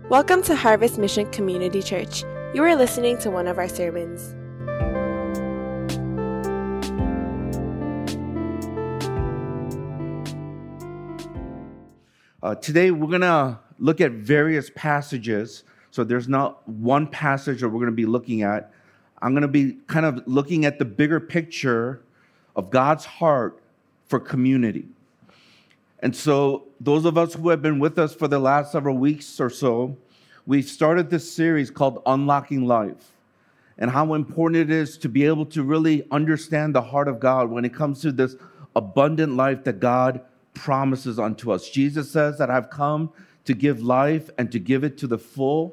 Welcome to Harvest Mission Community Church. You are listening to one of our sermons. Today we're going to look at various passages. So there's not one passage that we're going to be looking at. I'm going to be kind of looking at the bigger picture of God's heart for community. And so those of us who have been with us for the last several weeks or so, we've started this series called Unlocking Life, and how important it is to be able to really understand the heart of God when it comes to this abundant life that God promises unto us. Jesus says that I've come to give life and to give it to the full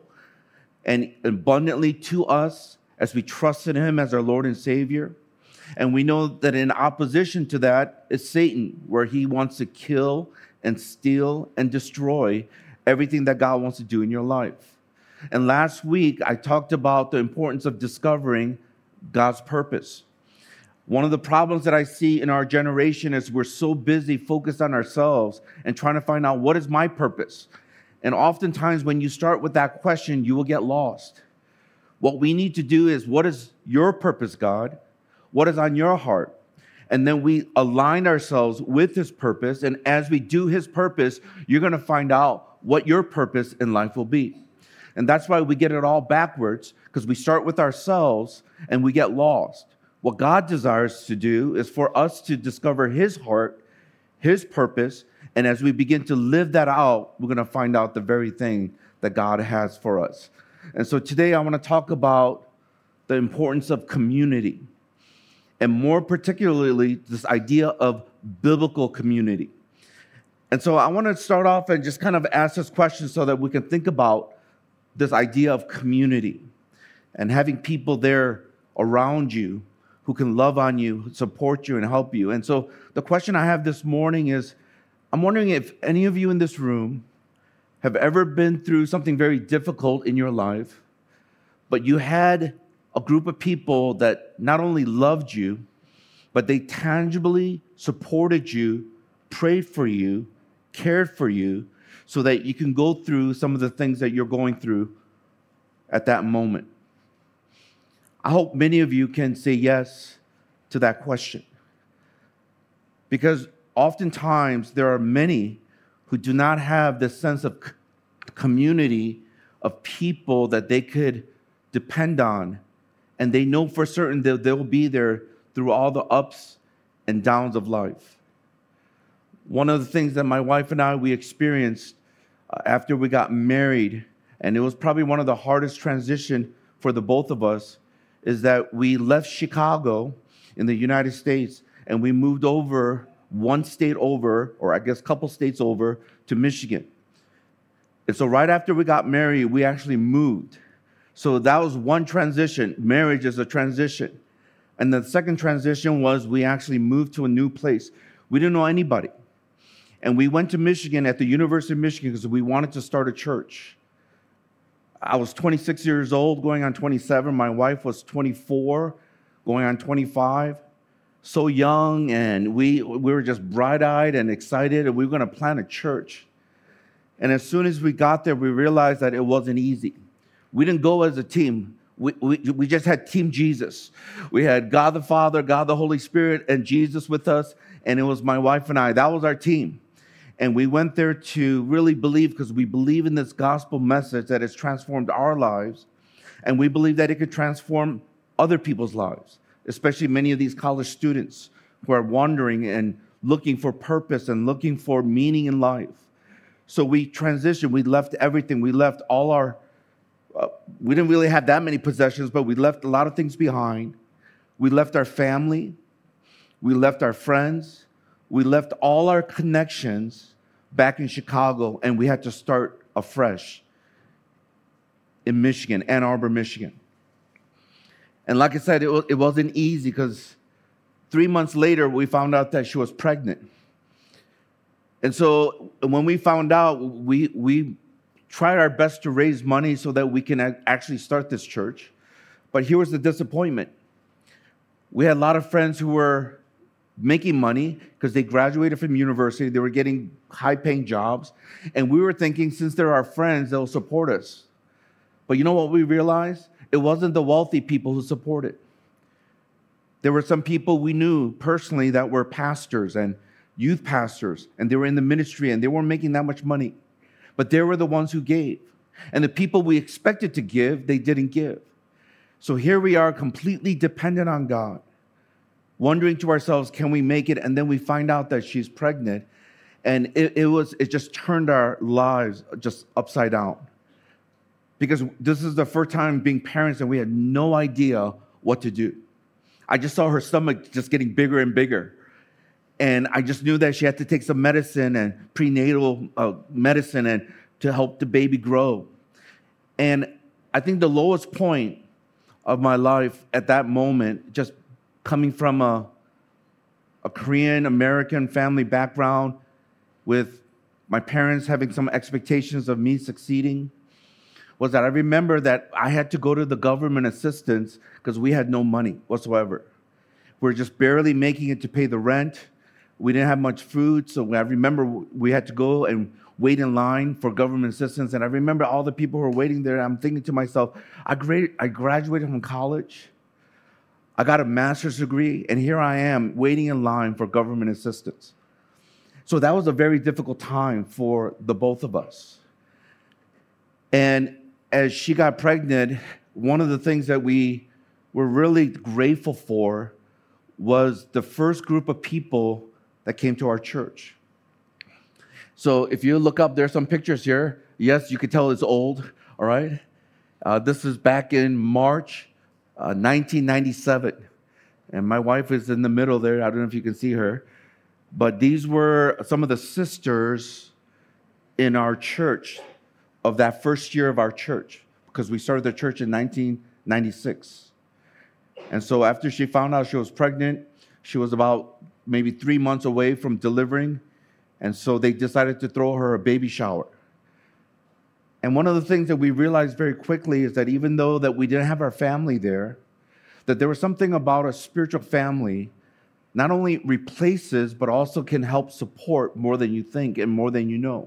and abundantly to us as we trust in Him as our Lord and Savior. And we know that in opposition to that is Satan, where he wants to kill and steal and destroy everything that God wants to do in your life. And last week, I talked about the importance of discovering God's purpose. One of the problems that I see in our generation is we're so busy focused on ourselves and trying to find out, what is my purpose? And oftentimes when you start with that question, you will get lost. What we need to do is, what is your purpose, God? What is on your heart? And then we align ourselves with His purpose. And as we do His purpose, you're going to find out what your purpose in life will be. And that's why we get it all backwards, because we start with ourselves and we get lost. What God desires to do is for us to discover His heart, His purpose. And as we begin to live that out, we're going to find out the very thing that God has for us. And so today I want to talk about the importance of community. And more particularly, this idea of biblical community. And so I want to start off and just kind of ask this question so that we can think about this idea of community and having people there around you who can love on you, support you, and help you. And so the question I have this morning is, I'm wondering if any of you in this room have ever been through something very difficult in your life, but you had a group of people that not only loved you, but they tangibly supported you, prayed for you, cared for you, so that you can go through some of the things that you're going through at that moment. I hope many of you can say yes to that question. Because oftentimes there are many who do not have this sense of community of people that they could depend on. And they know for certain that they'll be there through all the ups and downs of life. One of the things that my wife and I, we experienced after we got married, and it was probably one of the hardest transitions for the both of us, is that we left Chicago in the United States and we moved over one state over, or I guess a couple states over, to Michigan. And so right after we got married, we actually moved. So that was one transition. Marriage is a transition. And the second transition was we actually moved to a new place. We didn't know anybody. And we went to Michigan at the University of Michigan because we wanted to start a church. I was 26 years old, going on 27. My wife was 24, going on 25. So young, and we were just bright-eyed and excited, and we were going to plant a church. And as soon as we got there, we realized that it wasn't easy. We didn't go as a team. We just had Team Jesus. We had God the Father, God the Holy Spirit, and Jesus with us, and it was my wife and I. That was our team. And we went there to really believe, because we believe in this gospel message that has transformed our lives, and we believe that it could transform other people's lives, especially many of these college students who are wandering and looking for purpose and looking for meaning in life. So we transitioned. We left everything. We left all our we didn't really have that many possessions, but we left a lot of things behind. We left our family. We left our friends. We left all our connections back in Chicago, and we had to start afresh in Michigan, Ann Arbor, Michigan. And like I said, it wasn't easy, because 3 months later, we found out that she was pregnant. And so when we found out, we tried our best to raise money so that we can actually start this church. But here was the disappointment. We had a lot of friends who were making money because they graduated from university. They were getting high-paying jobs. And we were thinking, since they're our friends, they'll support us. But you know what we realized? It wasn't the wealthy people who supported. There were some people we knew personally that were pastors and youth pastors, and they were in the ministry, and they weren't making that much money. But they were the ones who gave. And the people we expected to give, they didn't give. So here we are, completely dependent on God, wondering to ourselves, can we make it? And then we find out that she's pregnant. And it just turned our lives just upside down. Because this is the first time being parents, and we had no idea what to do. I just saw her stomach just getting bigger and bigger. And I just knew that she had to take some medicine and prenatal medicine and to help the baby grow. And I think the lowest point of my life at that moment, just coming from a Korean American family background with my parents having some expectations of me succeeding, was that I remember that I had to go to the government assistance because we had no money whatsoever. We were just barely making it to pay the rent. We didn't have much food, so I remember we had to go and wait in line for government assistance. And I remember all the people who were waiting there. And I'm thinking to myself, I graduated from college. I got a master's degree, and here I am waiting in line for government assistance. So that was a very difficult time for the both of us. And as she got pregnant, one of the things that we were really grateful for was the first group of people that came to our church. So if you look up, there's some pictures here. Yes, you can tell it's old, all right? This is back in March 1997. And my wife is in the middle there. I don't know if you can see her. But these were some of the sisters in our church of that first year of our church, because we started the church in 1996. And so after she found out she was pregnant, she was about maybe 3 months away from delivering. And so they decided to throw her a baby shower. And one of the things that we realized very quickly is that even though that we didn't have our family there, that there was something about a spiritual family not only replaces, but also can help support more than you think and more than you know.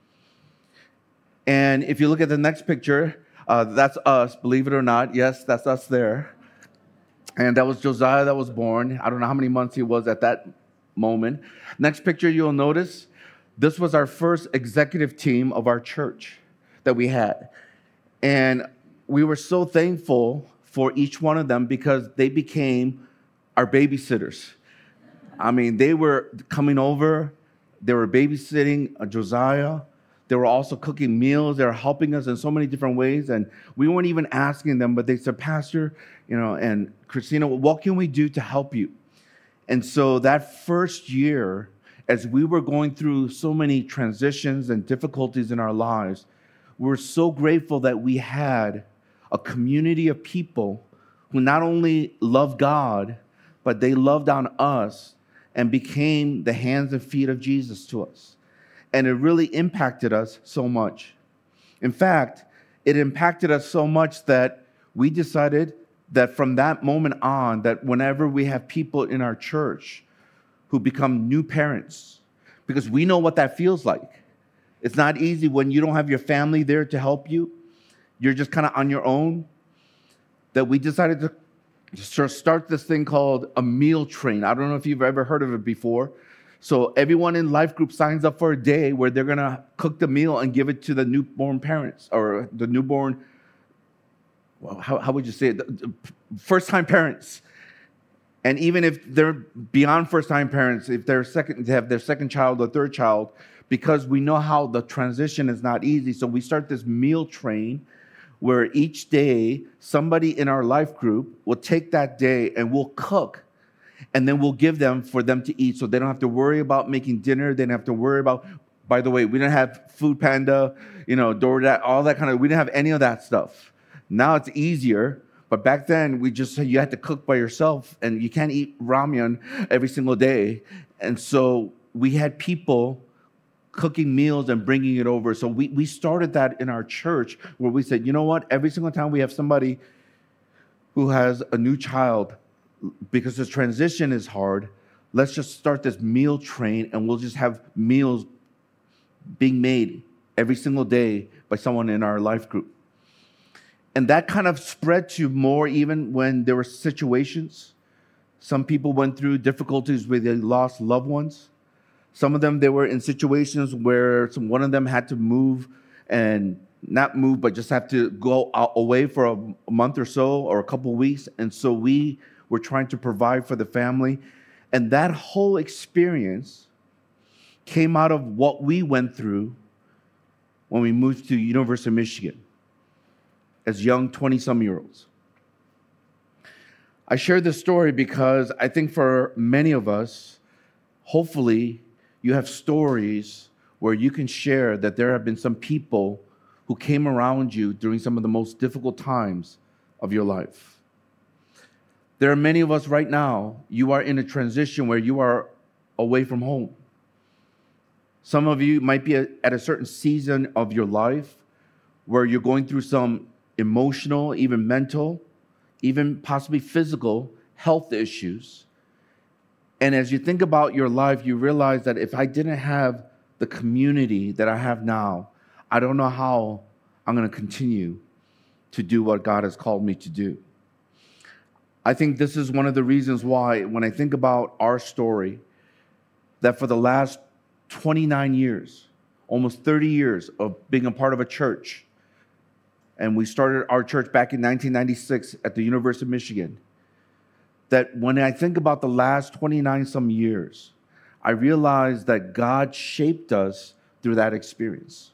And if you look at the next picture, that's us, believe it or not. Yes, that's us there. And that was Josiah that was born. I don't know how many months he was at that moment. Next picture you'll notice, this was our first executive team of our church that we had. And we were so thankful for each one of them because they became our babysitters. I mean, they were coming over, they were babysitting Josiah. They were also cooking meals. They were helping us in so many different ways. And we weren't even asking them, but they said, Pastor, and Christina, what can we do to help you? And so that first year, as we were going through so many transitions and difficulties in our lives, we're so grateful that we had a community of people who not only loved God, but they loved on us and became the hands and feet of Jesus to us. And it really impacted us so much. In fact, it impacted us so much that we decided that from that moment on, that whenever we have people in our church who become new parents, because we know what that feels like. It's not easy when you don't have your family there to help you. You're just kind of on your own. That we decided to start this thing called a meal train. I don't know if you've ever heard of it before. So everyone in life group signs up for a day where they're going to cook the meal and give it to the newborn parents or the newborn, well, how would you say it? First-time parents. And even if they're beyond first-time parents, if they have their second child or third child, because we know how the transition is not easy. So we start this meal train where each day somebody in our life group will take that day and we'll cook. And then we'll give them for them to eat so they don't have to worry about making dinner. They don't have to worry about, by the way, we didn't have Food Panda, DoorDash, all that kind of, we didn't have any of that stuff. Now it's easier, but back then you had to cook by yourself and you can't eat ramen every single day. And so we had people cooking meals and bringing it over. So we started that in our church where we said, you know what, every single time we have somebody who has a new child, because the transition is hard, let's just start this meal train and we'll just have meals being made every single day by someone in our life group. And that kind of spread to more even when there were situations. Some people went through difficulties where they lost loved ones. Some of them, they were in situations where one of them had to move and not move, but just have to go away for a month or so or a couple of weeks. And so we were trying to provide for the family. And that whole experience came out of what we went through when we moved to University of Michigan as young 20-some-year-olds. I share this story because I think for many of us, hopefully you have stories where you can share that there have been some people who came around you during some of the most difficult times of your life. There are many of us right now, you are in a transition where you are away from home. Some of you might be at a certain season of your life where you're going through some emotional, even mental, even possibly physical health issues. And as you think about your life, you realize that if I didn't have the community that I have now, I don't know how I'm going to continue to do what God has called me to do. I think this is one of the reasons why, when I think about our story, that for the last 29 years, almost 30 years of being a part of a church, and we started our church back in 1996 at the University of Michigan, that when I think about the last 29-some years, I realize that God shaped us through that experience.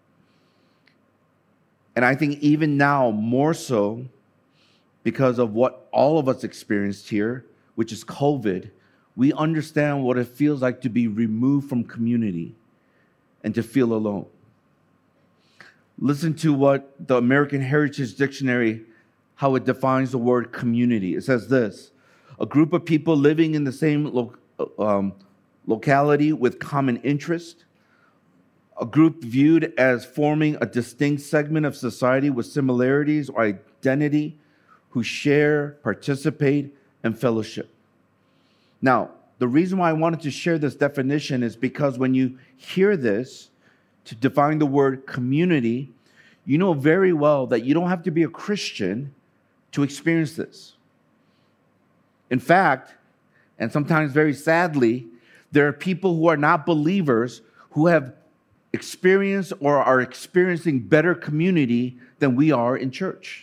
And I think even now, more so, because of what all of us experienced here, which is COVID, we understand what it feels like to be removed from community and to feel alone. Listen to what the American Heritage Dictionary, how it defines the word community. It says this: a group of people living in the same locality with common interest, a group viewed as forming a distinct segment of society with similarities or identity, who share, participate, and fellowship. Now, the reason why I wanted to share this definition is because when you hear this, to define the word community, you know very well that you don't have to be a Christian to experience this. In fact, and sometimes very sadly, there are people who are not believers who have experienced or are experiencing better community than we are in church.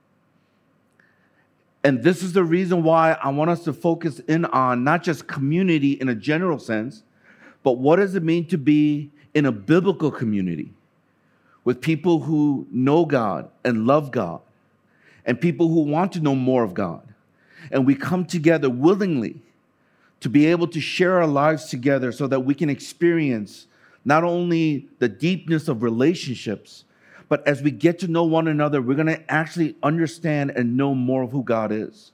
And this is the reason why I want us to focus in on not just community in a general sense, but what does it mean to be in a biblical community with people who know God and love God and people who want to know more of God. And we come together willingly to be able to share our lives together so that we can experience not only the deepness of relationships, but as we get to know one another, we're going to actually understand and know more of who God is.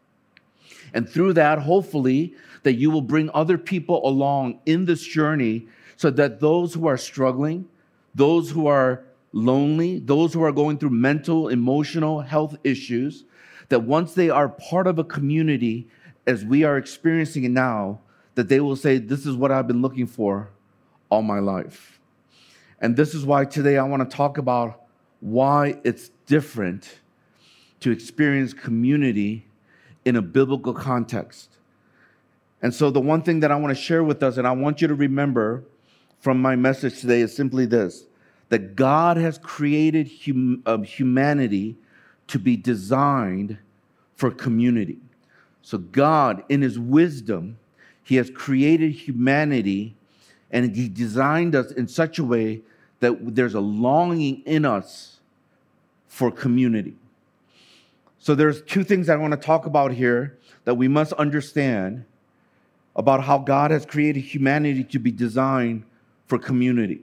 And through that, hopefully, that you will bring other people along in this journey so that those who are struggling, those who are lonely, those who are going through mental, emotional health issues, that once they are part of a community, as we are experiencing it now, that they will say, this is what I've been looking for all my life. And this is why today I want to talk about why it's different to experience community in a biblical context. And so the one thing that I want to share with us, and I want you to remember from my message today, is simply this: that God has created humanity to be designed for community. So God, in his wisdom, he has created humanity and he designed us in such a way that there's a longing in us for community. So there's two things I want to talk about here that we must understand about how God has created humanity to be designed for community.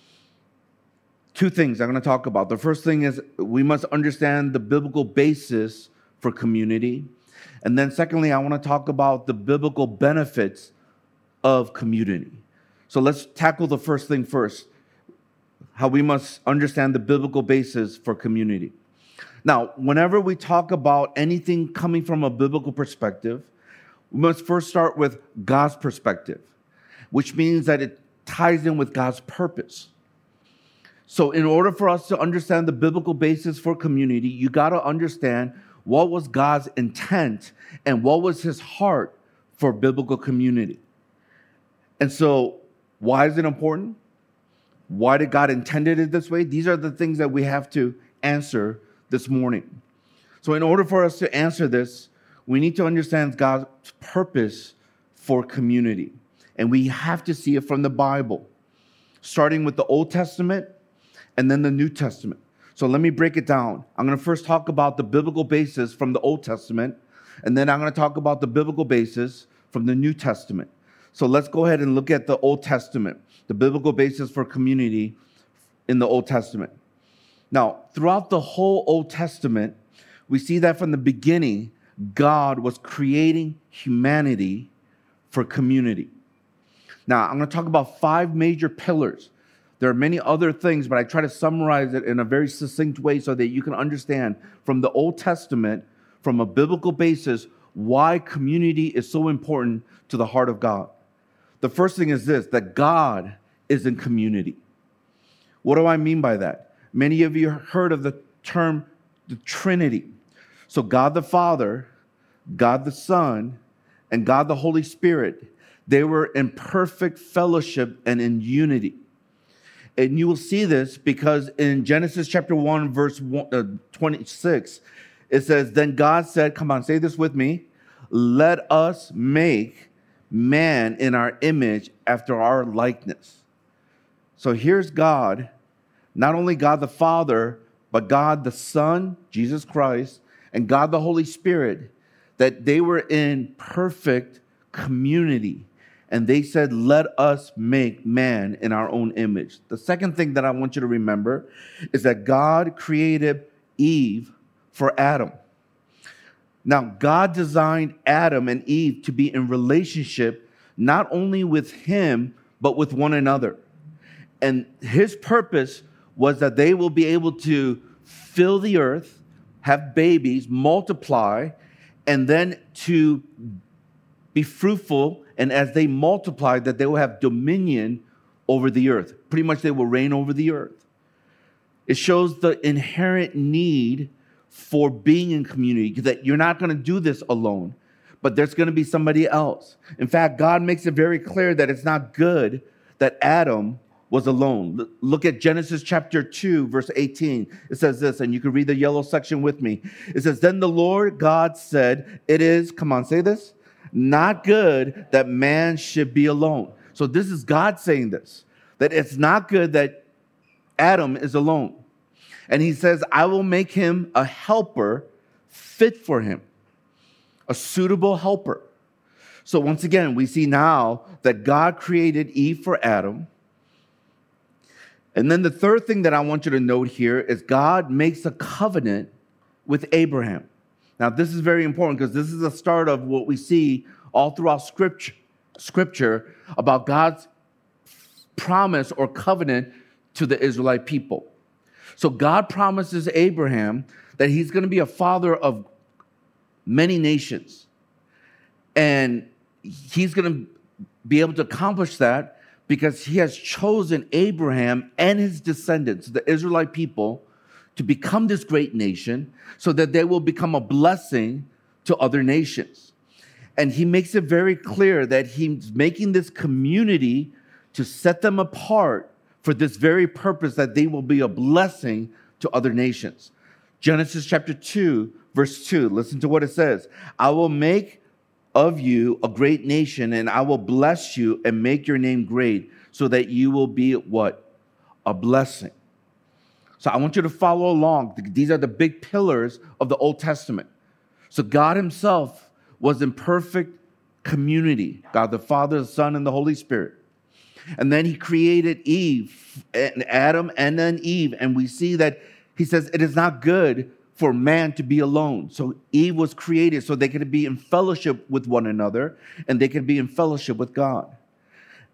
Two things I'm going to talk about. The first thing is we must understand the biblical basis for community. And then secondly, I want to talk about the biblical benefits of community. So let's tackle the first thing first, how we must understand the biblical basis for community. Now, whenever we talk about anything coming from a biblical perspective, we must first start with God's perspective, which means that it ties in with God's purpose. So in order for us to understand the biblical basis for community, you got to understand what was God's intent and what was his heart for biblical community. And so why is it important? Why did God intended it this way? These are the things that we have to answer this morning. So in order for us to answer this, we need to understand God's purpose for community. And we have to see it from the Bible, starting with the Old Testament and then the New Testament. So let me break it down. I'm going to first talk about the biblical basis from the Old Testament, and then I'm going to talk about the biblical basis from the New Testament. So let's go ahead and look at the Old Testament, the biblical basis for community in the Old Testament. Now, throughout the whole Old Testament, we see that from the beginning, God was creating humanity for community. Now, I'm going to talk about 5 major pillars. There are many other things, but I try to summarize it in a very succinct way so that you can understand from the Old Testament, from a biblical basis, why community is so important to the heart of God. The first thing is this, that God is in community. What do I mean by that? Many of you heard of the term the Trinity. So God the Father, God the Son, and God the Holy Spirit, they were in perfect fellowship and in unity. And you will see this because in Genesis chapter 1, verse 26, it says, then God said, come on, say this with me, let us make man in our image after our likeness. So here's God, not only God the Father, but God the Son, Jesus Christ, and God the Holy Spirit, that they were in perfect community. And they said, let us make man in our own image. The second thing that I want you to remember is that God created Eve for Adam. Now, God designed Adam and Eve to be in relationship not only with him, but with one another. And his purpose was that they will be able to fill the earth, have babies, multiply, and then to be fruitful, and as they multiply, that they will have dominion over the earth. Pretty much they will reign over the earth. It shows the inherent need for being in community, that you're not going to do this alone, but there's going to be somebody else. In fact, God makes it very clear that it's not good that Adam was alone. Look at Genesis chapter 2, verse 18. It says this, and you can read the yellow section with me. It says, then the Lord God said, it is, come on, say this, not good that man should be alone. So this is God saying this, that it's not good that Adam is alone. And he says, I will make him a helper fit for him, a suitable helper. So once again, we see now that God created Eve for Adam. And then the third thing that I want you to note here is God makes a covenant with Abraham. Now, this is very important because this is the start of what we see all throughout Scripture about God's promise or covenant to the Israelite people. So God promises Abraham that he's going to be a father of many nations. And he's going to be able to accomplish that because he has chosen Abraham and his descendants, the Israelite people, to become this great nation so that they will become a blessing to other nations. And he makes it very clear that he's making this community to set them apart for this very purpose, that they will be a blessing to other nations. Genesis chapter 2, verse 2, listen to what it says. I will make of you a great nation, and I will bless you and make your name great so that you will be what? A blessing. So I want you to follow along. These are the big pillars of the Old Testament. So God himself was in perfect community. God the Father, the Son, and the Holy Spirit. And then he created Eve and Adam and then Eve. And we see that he says it is not good for man to be alone. So Eve was created so they could be in fellowship with one another and they could be in fellowship with God.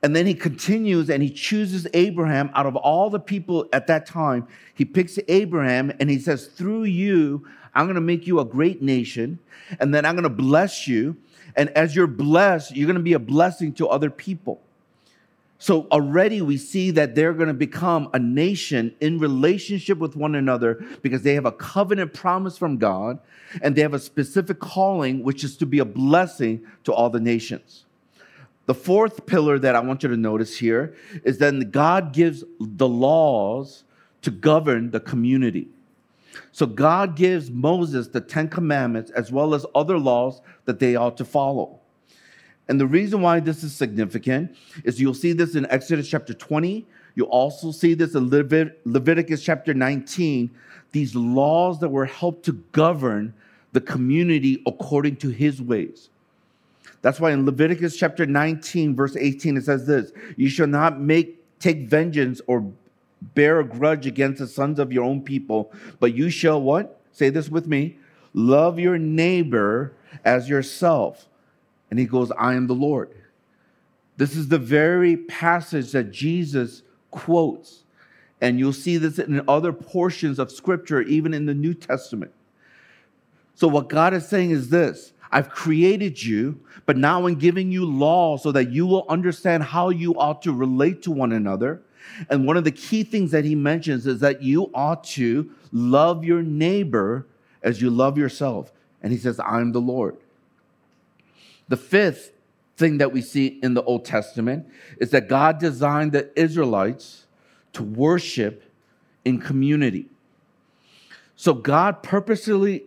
And then he continues and he chooses Abraham out of all the people at that time. He picks Abraham and he says, through you, I'm going to make you a great nation. And then I'm going to bless you. And as you're blessed, you're going to be a blessing to other people. So already we see that they're going to become a nation in relationship with one another because they have a covenant promise from God and they have a specific calling, which is to be a blessing to all the nations. The fourth pillar that I want you to notice here is that God gives the laws to govern the community. So God gives Moses the 10 commandments as well as other laws that they ought to follow. And the reason why this is significant is you'll see this in Exodus chapter 20. You'll also see this in Leviticus chapter 19. These laws that were helped to govern the community according to his ways. That's why in Leviticus chapter 19, verse 18, it says this: you shall not take vengeance or bear a grudge against the sons of your own people, but you shall what? Say this with me. Love your neighbor as yourself. And he goes, I am the Lord. This is the very passage that Jesus quotes. And you'll see this in other portions of Scripture, even in the New Testament. So what God is saying is this: I've created you, but now I'm giving you law so that you will understand how you ought to relate to one another. And one of the key things that he mentions is that you ought to love your neighbor as you love yourself. And he says, I'm the Lord. The fifth thing that we see in the Old Testament is that God designed the Israelites to worship in community. So God purposefully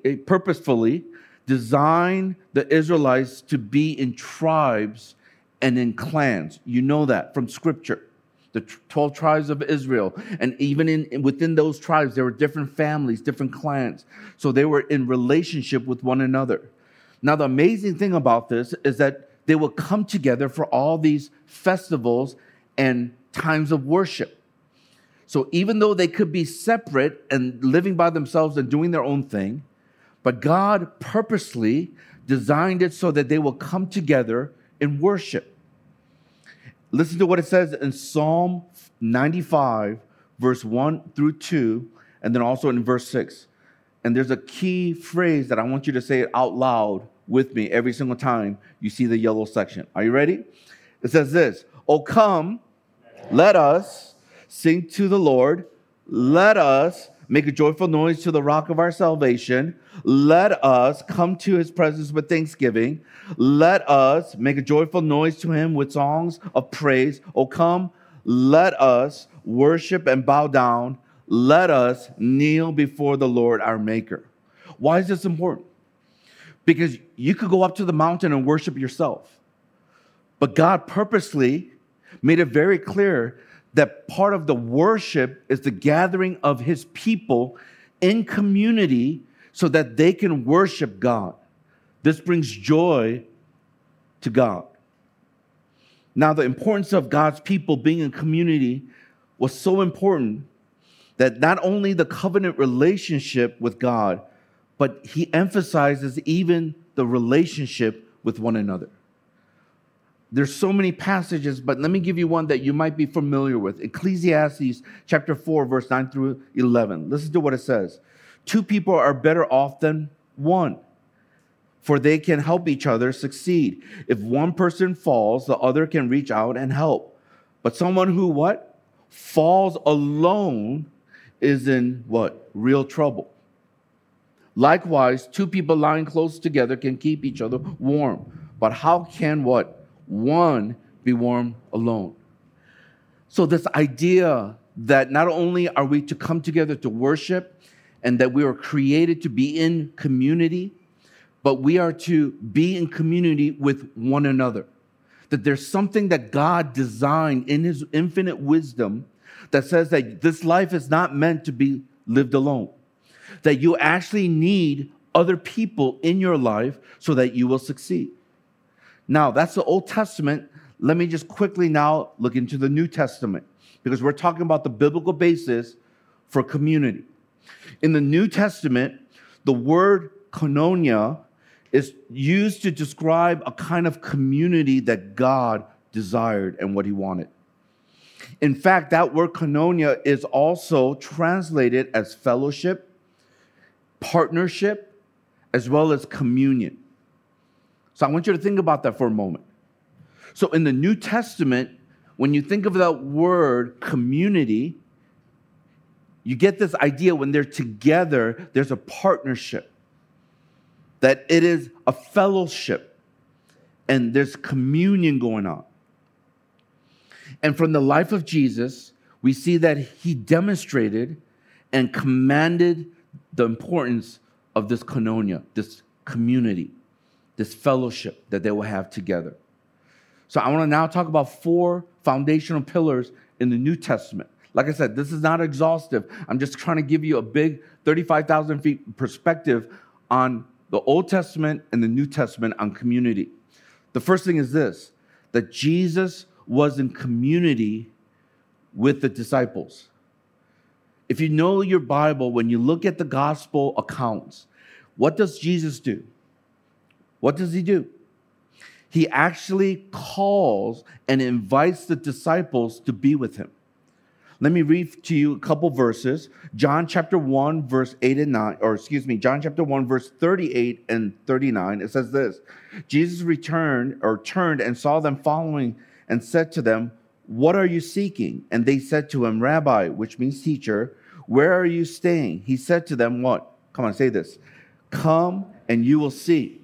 designed the Israelites to be in tribes and in clans. You know that from Scripture. The 12 tribes of Israel. And even within those tribes, there were different families, different clans. So they were in relationship with one another. Now, the amazing thing about this is that they will come together for all these festivals and times of worship. So even though they could be separate and living by themselves and doing their own thing, but God purposely designed it so that they will come together in worship. Listen to what it says in Psalm 95, verse 1 through 2, and then also in verse 6. And there's a key phrase that I want you to say it out loud with me every single time you see the yellow section. Are you ready? It says this: Oh, come, let us sing to the Lord. Let us make a joyful noise to the rock of our salvation. Let us come to his presence with thanksgiving. Let us make a joyful noise to him with songs of praise. Oh, come, let us worship and bow down. Let us kneel before the Lord our Maker. Why is this important? Because you could go up to the mountain and worship yourself. But God purposely made it very clear that part of the worship is the gathering of his people in community so that they can worship God. This brings joy to God. Now, the importance of God's people being in community was so important that not only the covenant relationship with God, but he emphasizes even the relationship with one another. There's so many passages, but let me give you one that you might be familiar with. Ecclesiastes chapter 4, verse 9 through 11. Listen to what it says. Two people are better off than one, for they can help each other succeed. If one person falls, the other can reach out and help. But someone who what? Falls alone is in what? Real trouble. Likewise, two people lying close together can keep each other warm. But how can what? One be warm alone. So this idea that not only are we to come together to worship and that we are created to be in community, but we are to be in community with one another. That there's something that God designed in his infinite wisdom that says that this life is not meant to be lived alone. That you actually need other people in your life so that you will succeed. Now, that's the Old Testament. Let me just quickly now look into the New Testament because we're talking about the biblical basis for community. In the New Testament, the word koinonia is used to describe a kind of community that God desired and what he wanted. In fact, that word koinonia is also translated as fellowship, partnership, as well as communion. So I want you to think about that for a moment. So in the New Testament, when you think of that word community, you get this idea when they're together, there's a partnership, that it is a fellowship, and there's communion going on. And from the life of Jesus, we see that he demonstrated and commanded the importance of this koinonia, this community, this fellowship that they will have together. So I want to now talk about 4 foundational pillars in the New Testament. Like I said, this is not exhaustive. I'm just trying to give you a big 35,000 feet perspective on the Old Testament and the New Testament on community. The first thing is this, that Jesus was in community with the disciples. If you know your Bible, when you look at the gospel accounts, what does Jesus do? What does he do? He actually calls and invites the disciples to be with him. Let me read to you a couple verses. John chapter 1, verse 8 and 9, John chapter 1, verse 38 and 39. It says this, Jesus turned and saw them following and said to them, "What are you seeking?" And they said to him, "Rabbi," which means teacher, "where are you staying?" He said to them, what? Come on, say this. "Come and you will see."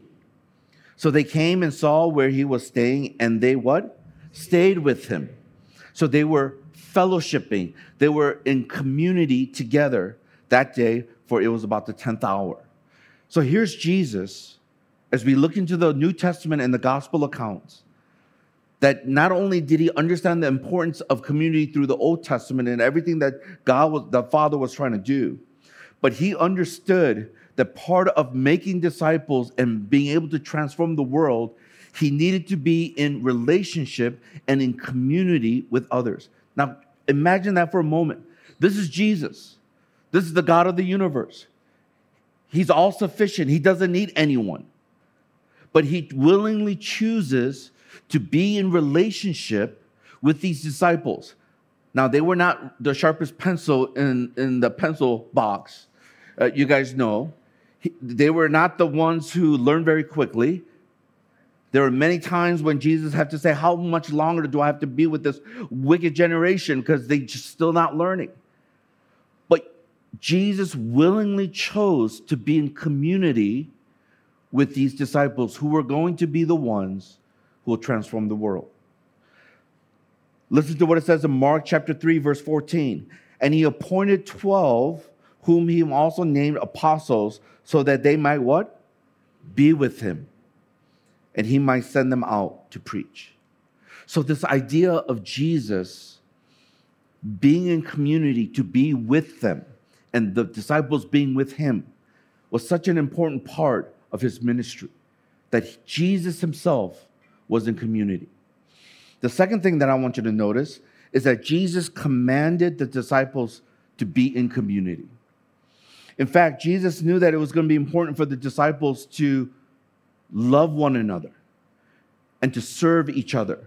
So they came and saw where he was staying, and they what? Stayed with him. So they were fellowshipping. They were in community together that day, for it was about the 10th hour. So here's Jesus, as we look into the New Testament and the gospel accounts, that not only did he understand the importance of community through the Old Testament and everything that the Father was trying to do, but he understood that part of making disciples and being able to transform the world, he needed to be in relationship and in community with others. Now, imagine that for a moment. This is Jesus. This is the God of the universe. He's all sufficient. He doesn't need anyone. But he willingly chooses to be in relationship with these disciples. Now, they were not the sharpest pencil in the pencil box. You guys know. They were not the ones who learned very quickly. There were many times when Jesus had to say, how much longer do I have to be with this wicked generation? Because they're just still not learning. But Jesus willingly chose to be in community with these disciples who were going to be the ones who will transform the world. Listen to what it says in Mark chapter 3, verse 14. And he appointed 12, whom he also named apostles, so that they might what? Be with him. And he might send them out to preach. So this idea of Jesus being in community to be with them and the disciples being with him was such an important part of his ministry, that Jesus himself was in community. The second thing that I want you to notice is that Jesus commanded the disciples to be in community. In fact, Jesus knew that it was going to be important for the disciples to love one another and to serve each other.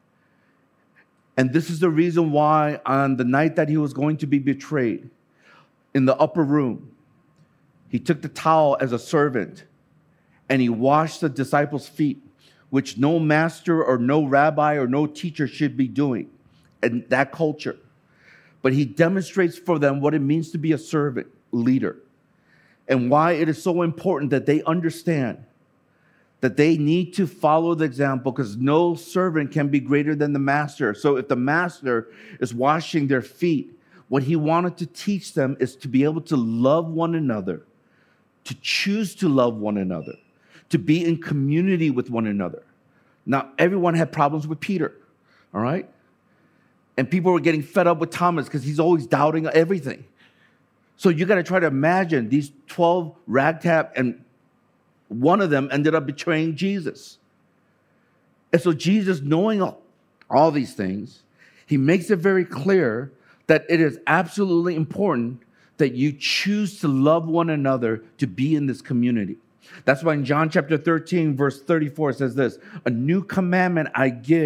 And this is the reason why on the night that he was going to be betrayed, in the upper room, he took the towel as a servant and he washed the disciples' feet, which no master or no rabbi or no teacher should be doing in that culture. But he demonstrates for them what it means to be a servant leader and why it is so important that they understand that they need to follow the example, because no servant can be greater than the master. So if the master is washing their feet, what he wanted to teach them is to be able to love one another, to choose to love one another, to be in community with one another. Now, everyone had problems with Peter, all right? And people were getting fed up with Thomas because he's always doubting everything. So you got to try to imagine these 12 ragtag, and one of them ended up betraying Jesus. And so Jesus, knowing all these things, he makes it very clear that it is absolutely important that you choose to love one another to be in this community. That's why in John chapter 13, verse 34, it says this, "A new commandment I give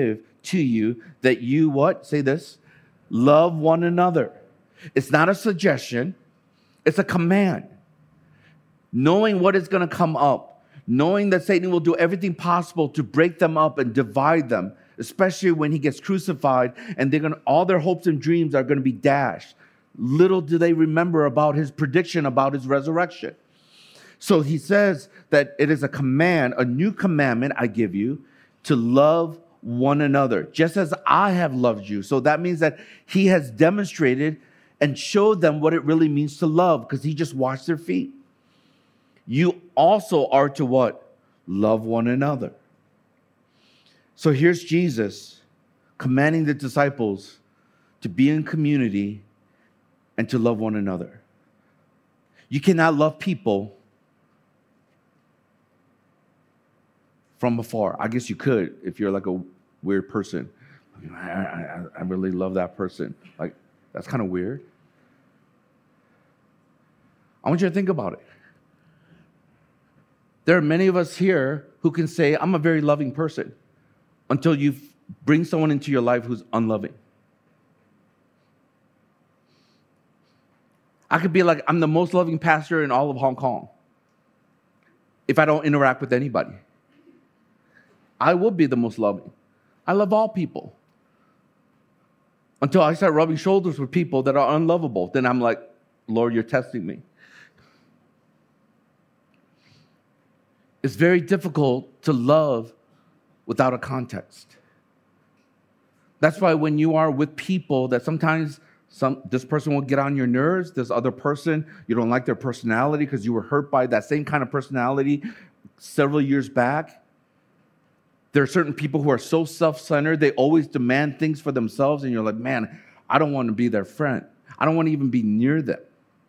to you that you what? Say this. Love one another. It's not a suggestion. It's a command. Knowing what is going to come up. Knowing that Satan will do everything possible to break them up and divide them. Especially when he gets crucified and all their hopes and dreams are going to be dashed. Little do they remember about his prediction about his resurrection. So he says that it is a command, a new commandment I give you, to love one another, just as I have loved you. So that means that he has demonstrated and showed them what it really means to love, because he just washed their feet. You also are to what? Love one another. So here's Jesus commanding the disciples to be in community and to love one another. You cannot love people from afar. I guess you could if you're like a weird person. I really love that person. Like, that's kind of weird. I want you to think about it. There are many of us here who can say, I'm a very loving person, until you bring someone into your life who's unloving. I could be like, I'm the most loving pastor in all of Hong Kong if I don't interact with anybody. I will be the most loving. I love all people. Until I start rubbing shoulders with people that are unlovable. Then I'm like, Lord, you're testing me. It's very difficult to love without a context. That's why when you are with people that sometimes this person will get on your nerves, this other person, you don't like their personality because you were hurt by that same kind of personality several years back. There are certain people who are so self-centered, they always demand things for themselves, and you're like, man, I don't want to be their friend. I don't want to even be near them.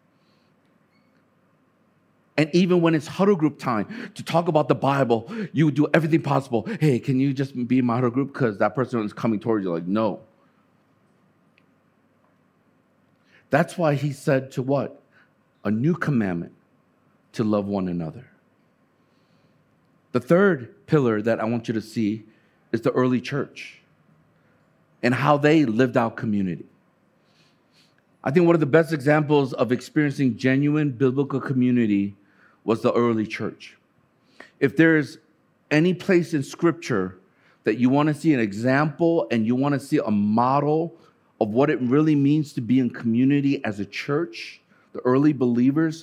And even when it's huddle group time to talk about the Bible, you do everything possible. Hey, can you just be in my huddle group? Because that person is coming towards you. Like, no. That's why he said to what? A new commandment, to love one another. The third pillar that I want you to see is the early church and how they lived out community. I think one of the best examples of experiencing genuine biblical community was the early church. If there's any place in Scripture that you want to see an example and you want to see a model of what it really means to be in community as a church, the early believers,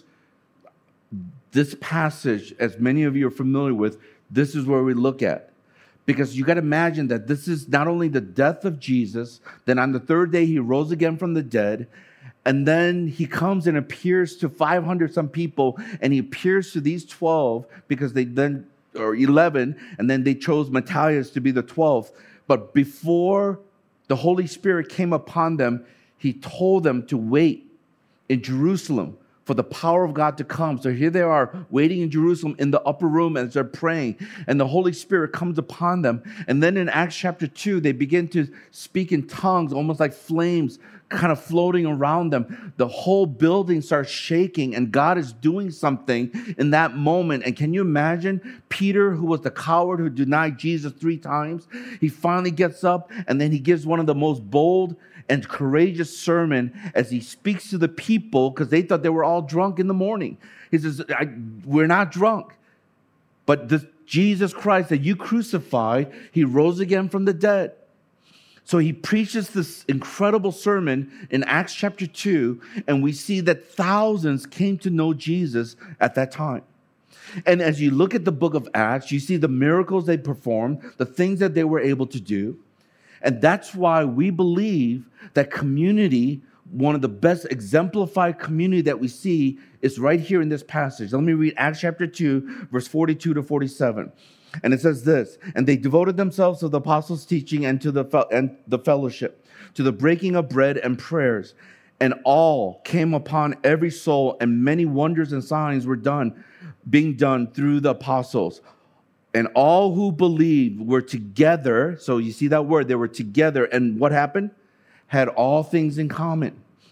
this passage, as many of you are familiar with, this is where we look at. Because you got to imagine that this is not only the death of Jesus, then on the third day he rose again from the dead, and then he comes and appears to 500 some people, and he appears to these 12 because they then, or 11, and then they chose Matthias to be the 12th. But before the Holy Spirit came upon them, he told them to wait in Jerusalem for the power of God to come. So here they are waiting in Jerusalem in the upper room as they're praying, and the Holy Spirit comes upon them. And then in Acts chapter 2, they begin to speak in tongues, almost like flames kind of floating around them. The whole building starts shaking, and God is doing something in that moment. And can you imagine Peter, who was the coward who denied Jesus 3 times? He finally gets up, and then he gives one of the most bold and courageous sermon as he speaks to the people, because they thought they were all drunk in the morning. He says, we're not drunk, but this Jesus Christ that you crucified, he rose again from the dead. So he preaches this incredible sermon in Acts chapter 2, and we see that thousands came to know Jesus at that time. And as you look at the book of Acts, you see the miracles they performed, the things that they were able to do. And that's why we believe that community, one of the best exemplified community that we see, is right here in this passage. Let me read Acts chapter 2, verse 42 to 47. And it says this: and they devoted themselves to the apostles' teaching and to the fellowship, to the breaking of bread and prayers. And all came upon every soul, and many wonders and signs were being done through the apostles. And all who believed were together. So you see that word, they were together. And what happened? Had all things in common.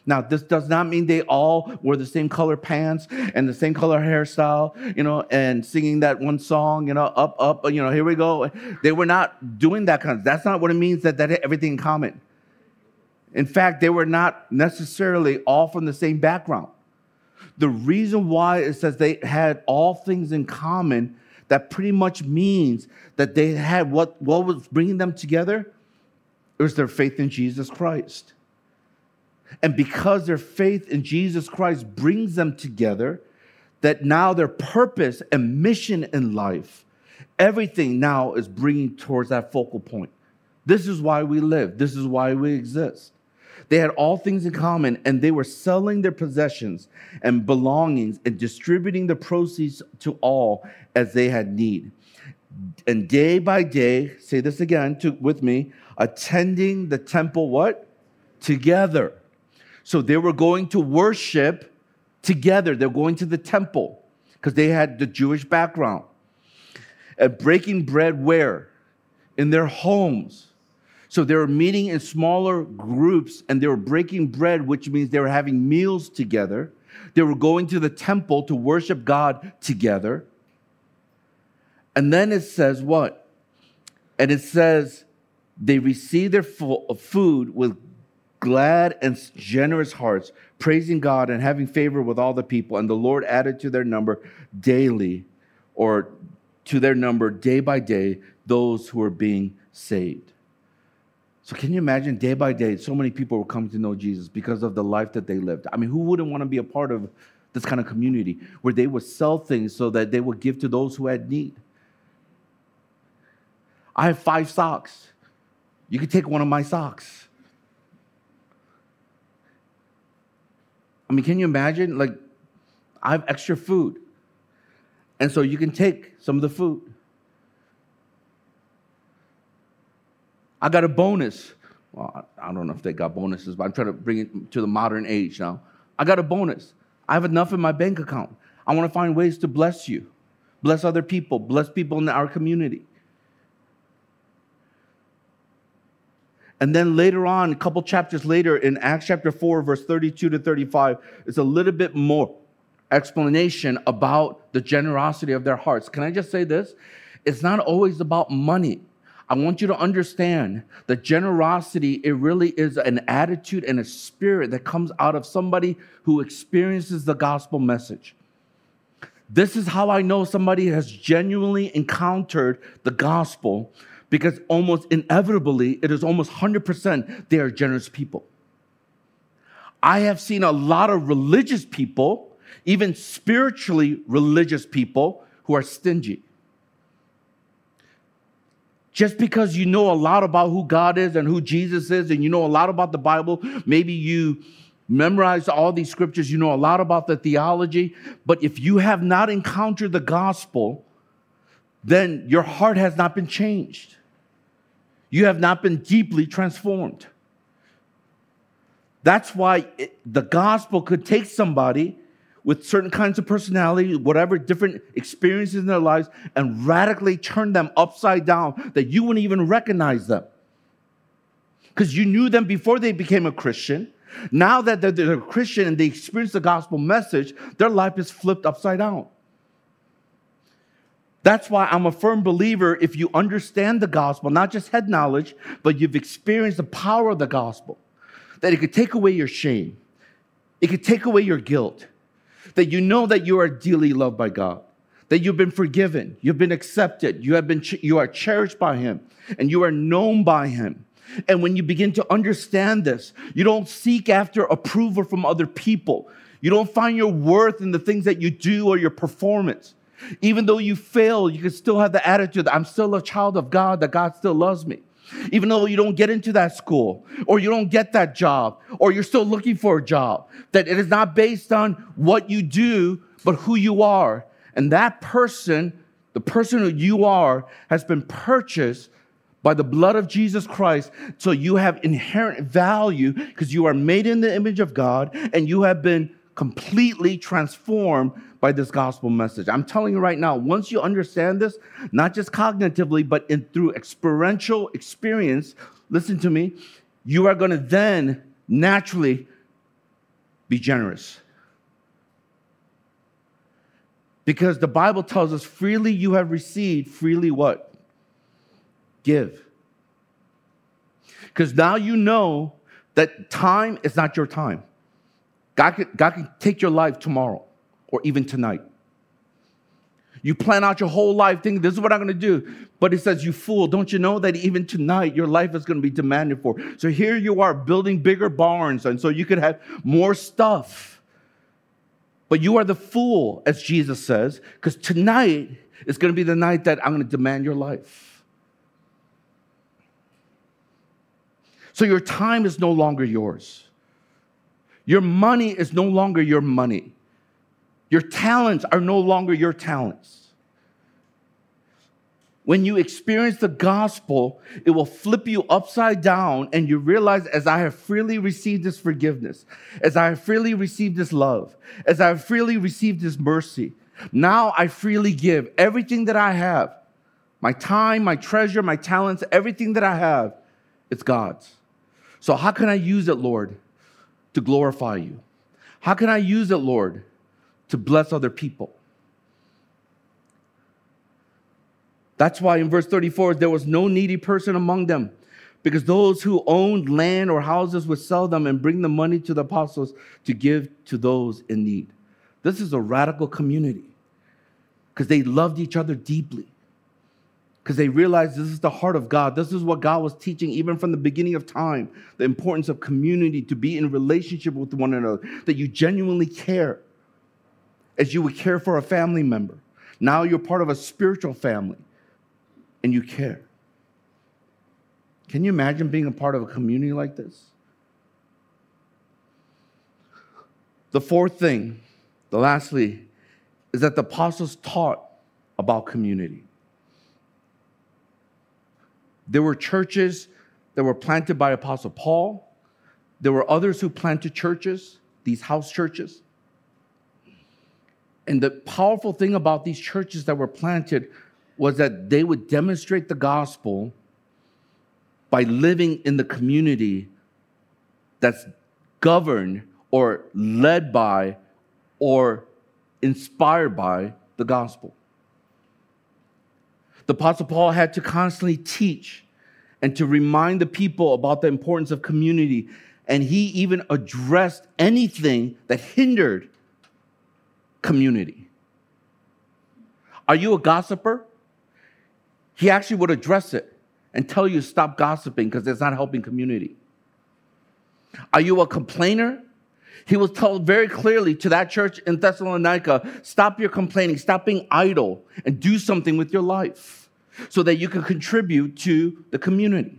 Now, this does not mean they all wore the same color pants and the same color hairstyle, and singing that one song, up, up, here we go. They were not doing that kind of, that's not what it means that had everything in common. In fact, they were not necessarily all from the same background. The reason why it says they had all things in common, that pretty much means that they had what was bringing them together. It was their faith in Jesus Christ. And because their faith in Jesus Christ brings them together, that now their purpose and mission in life, everything now is bringing towards that focal point. This is why we live. This is why we exist. They had all things in common, and they were selling their possessions and belongings and distributing the proceeds to all as they had need. And day by day, say this again with me, attending the temple, what? Together. So they were going to worship together. They're going to the temple because they had the Jewish background. And breaking bread where? In their homes. So they were meeting in smaller groups and they were breaking bread, which means they were having meals together. They were going to the temple to worship God together. And then it says what? And it says they received their food with glad and generous hearts, praising God and having favor with all the people. And the Lord added to their number daily, or to their number day by day, those who were being saved. So can you imagine day by day, so many people were coming to know Jesus because of the life that they lived? I mean, who wouldn't want to be a part of this kind of community where they would sell things so that they would give to those who had need? I have 5 socks. You could take one of my socks. I mean, can you imagine? Like, I have extra food. And so you can take some of the food. I got a bonus. Well, I don't know if they got bonuses, but I'm trying to bring it to the modern age now. I got a bonus. I have enough in my bank account. I want to find ways to bless you, bless other people, bless people in our community. And then later on, a couple chapters later, in Acts chapter 4, verse 32 to 35, it's a little bit more explanation about the generosity of their hearts. Can I just say this? It's not always about money. I want you to understand that generosity, it really is an attitude and a spirit that comes out of somebody who experiences the gospel message. This is how I know somebody has genuinely encountered the gospel, because almost inevitably, it is almost 100% they are generous people. I have seen a lot of religious people, even spiritually religious people, who are stingy. Just because you know a lot about who God is and who Jesus is, and you know a lot about the Bible, maybe you memorized all these scriptures, you know a lot about the theology, but if you have not encountered the gospel, then your heart has not been changed. You have not been deeply transformed. That's why the gospel could take somebody with certain kinds of personality, whatever different experiences in their lives, and radically turn them upside down that you wouldn't even recognize them. Because you knew them before they became a Christian. Now that they're a Christian and they experience the gospel message, their life is flipped upside down. That's why I'm a firm believer, if you understand the gospel, not just head knowledge, but you've experienced the power of the gospel, that it could take away your shame. It could take away your guilt. That you know that you are dearly loved by God. That you've been forgiven. You've been accepted. You are cherished by Him. And you are known by Him. And when you begin to understand this, you don't seek after approval from other people. You don't find your worth in the things that you do or your performance. Even though you fail, you can still have the attitude that I'm still a child of God, that God still loves me. Even though you don't get into that school, or you don't get that job, or you're still looking for a job, that it is not based on what you do, but who you are. And that person, the person who you are, has been purchased by the blood of Jesus Christ. So you have inherent value because you are made in the image of God, and you have been completely transformed by this gospel message. I'm telling you right now, once you understand this, not just cognitively, but through experiential experience, listen to me, you are going to then naturally Be generous. Because the Bible tells us, freely you have received, freely what? Give. Because now you know that time is not your time. God can take your life tomorrow or even tonight. You plan out your whole life thinking, this is what I'm going to do. But it says, you fool, don't you know that even tonight your life is going to be demanded for? So here you are building bigger barns, and so you could have more stuff. But you are the fool, as Jesus says, because tonight is going to be the night that I'm going to demand your life. So your time is no longer yours. Your money is no longer your money. Your talents are no longer your talents. When you experience the gospel, it will flip you upside down, and you realize, as I have freely received this forgiveness, as I have freely received this love, as I have freely received this mercy, now I freely give everything that I have, my time, my treasure, my talents, everything that I have, it's God's. So how can I use it, Lord, to glorify you? How can I use it, Lord, to bless other people? That's why in verse 34, there was no needy person among them, because those who owned land or houses would sell them and bring the money to the apostles to give to those in need. This is a radical community because they loved each other deeply, because they realized this is the heart of God. This is what God was teaching even from the beginning of time, the importance of community, to be in relationship with one another, that you genuinely care as you would care for a family member. Now you're part of a spiritual family, and you care. Can you imagine being a part of a community like this? The fourth thing, lastly, is that the apostles taught about community. There were churches that were planted by Apostle Paul. There were others who planted churches, these house churches. And the powerful thing about these churches that were planted was that they would demonstrate the gospel by living in the community that's governed or led by or inspired by the gospel. The Apostle Paul had to constantly teach and to remind the people about the importance of community. And he even addressed anything that hindered community. Are you a gossiper? He actually would address it and tell you stop gossiping because it's not helping community. Are you a complainer? He was told very clearly to that church in Thessalonica, stop your complaining, stop being idle, and do something with your life so that you can contribute to the community.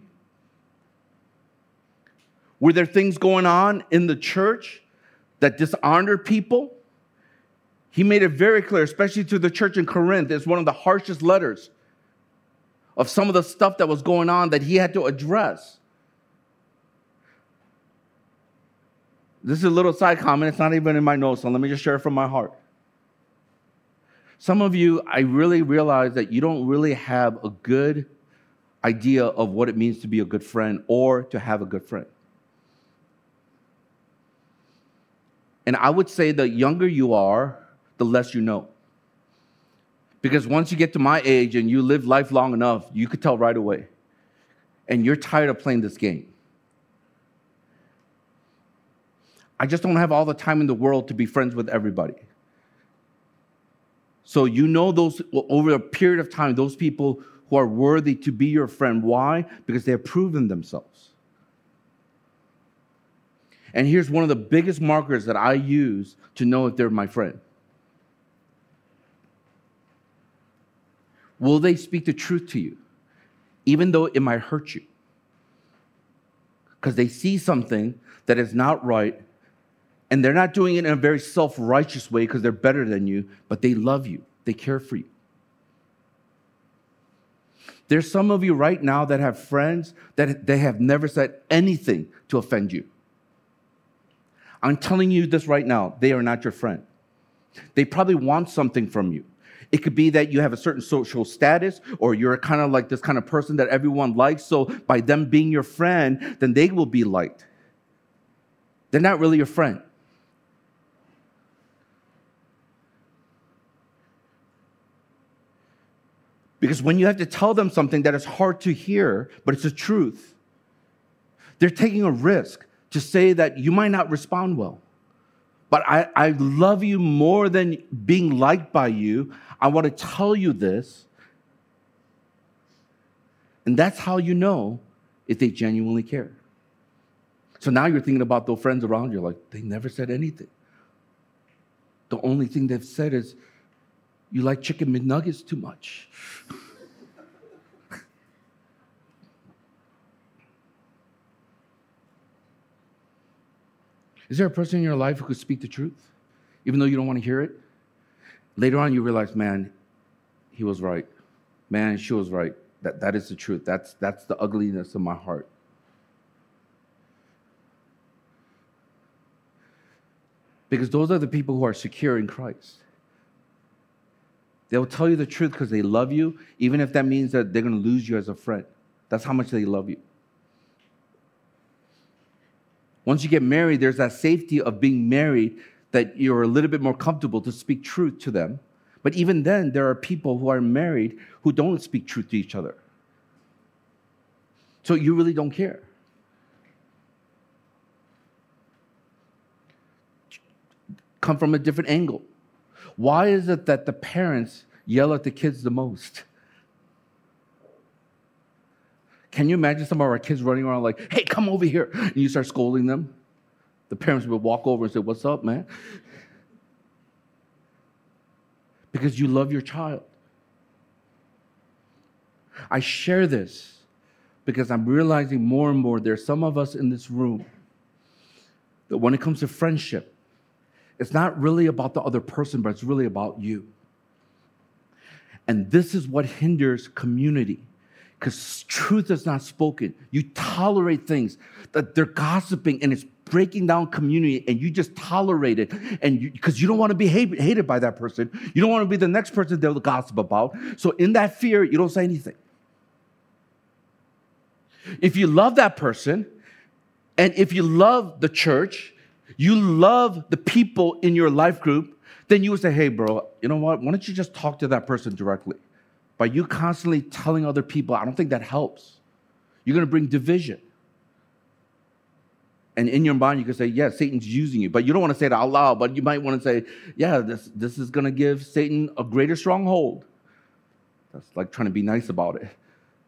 Were there things going on in the church that dishonored people? He made it very clear, especially to the church in Corinth. It's one of the harshest letters of some of the stuff that was going on that he had to address. This is a little side comment. It's not even in my notes, so let me just share it from my heart. Some of you, I really realize that you don't really have a good idea of what it means to be a good friend or to have a good friend. And I would say the younger you are, the less you know. Because once you get to my age and you live life long enough, you could tell right away. And you're tired of playing this game. I just don't have all the time in the world to be friends with everybody. So you know those, over a period of time, those people who are worthy to be your friend. Why? Because they have proven themselves. And here's one of the biggest markers that I use to know if they're my friend. Will they speak the truth to you, even though it might hurt you? Because they see something that is not right, and they're not doing it in a very self-righteous way because they're better than you, but they love you. They care for you. There's some of you right now that have friends that they have never said anything to offend you. I'm telling you this right now. They are not your friend. They probably want something from you. It could be that you have a certain social status, or you're kind of like this kind of person that everyone likes. So by them being your friend, then they will be liked. They're not really your friend. Because when you have to tell them something that is hard to hear, but it's the truth, they're taking a risk to say that you might not respond well. But I love you more than being liked by you. I want to tell you this. And that's how you know if they genuinely care. So now you're thinking about those friends around you, like, they never said anything. The only thing they've said is, you like chicken McNuggets too much. Is there a person in your life who could speak the truth, even though you don't want to hear it? Later on, you realize, man, he was right. Man, she was right. That is the truth. That's the ugliness of my heart. Because those are the people who are secure in Christ. They'll tell you the truth because they love you, even if that means that they're going to lose you as a friend. That's how much they love you. Once you get married, there's that safety of being married that you're a little bit more comfortable to speak truth to them. But even then, there are people who are married who don't speak truth to each other. So you really don't care. Come from a different angle. Why is it that the parents yell at the kids the most? Can you imagine some of our kids running around like, hey, come over here, and you start scolding them? The parents would walk over and say, what's up, man? Because you love your child. I share this because I'm realizing more and more there's some of us in this room that when it comes to friendship, it's not really about the other person, but it's really about you. And this is what hinders community, because truth is not spoken. You tolerate things that they're gossiping and it's breaking down community, and you just tolerate it, and because you don't want to be hated by that person. You don't want to be the next person they'll gossip about. So in that fear, you don't say anything. If you love that person, and if you love the church, you love the people in your life group, then you would say, hey, bro, you know what? Why don't you just talk to that person directly? By you constantly telling other people, I don't think that helps. You're going to bring division. And in your mind, you can say, yeah, Satan's using you. But you don't want to say it out loud, but you might want to say, yeah, this is going to give Satan a greater stronghold. That's like trying to be nice about it.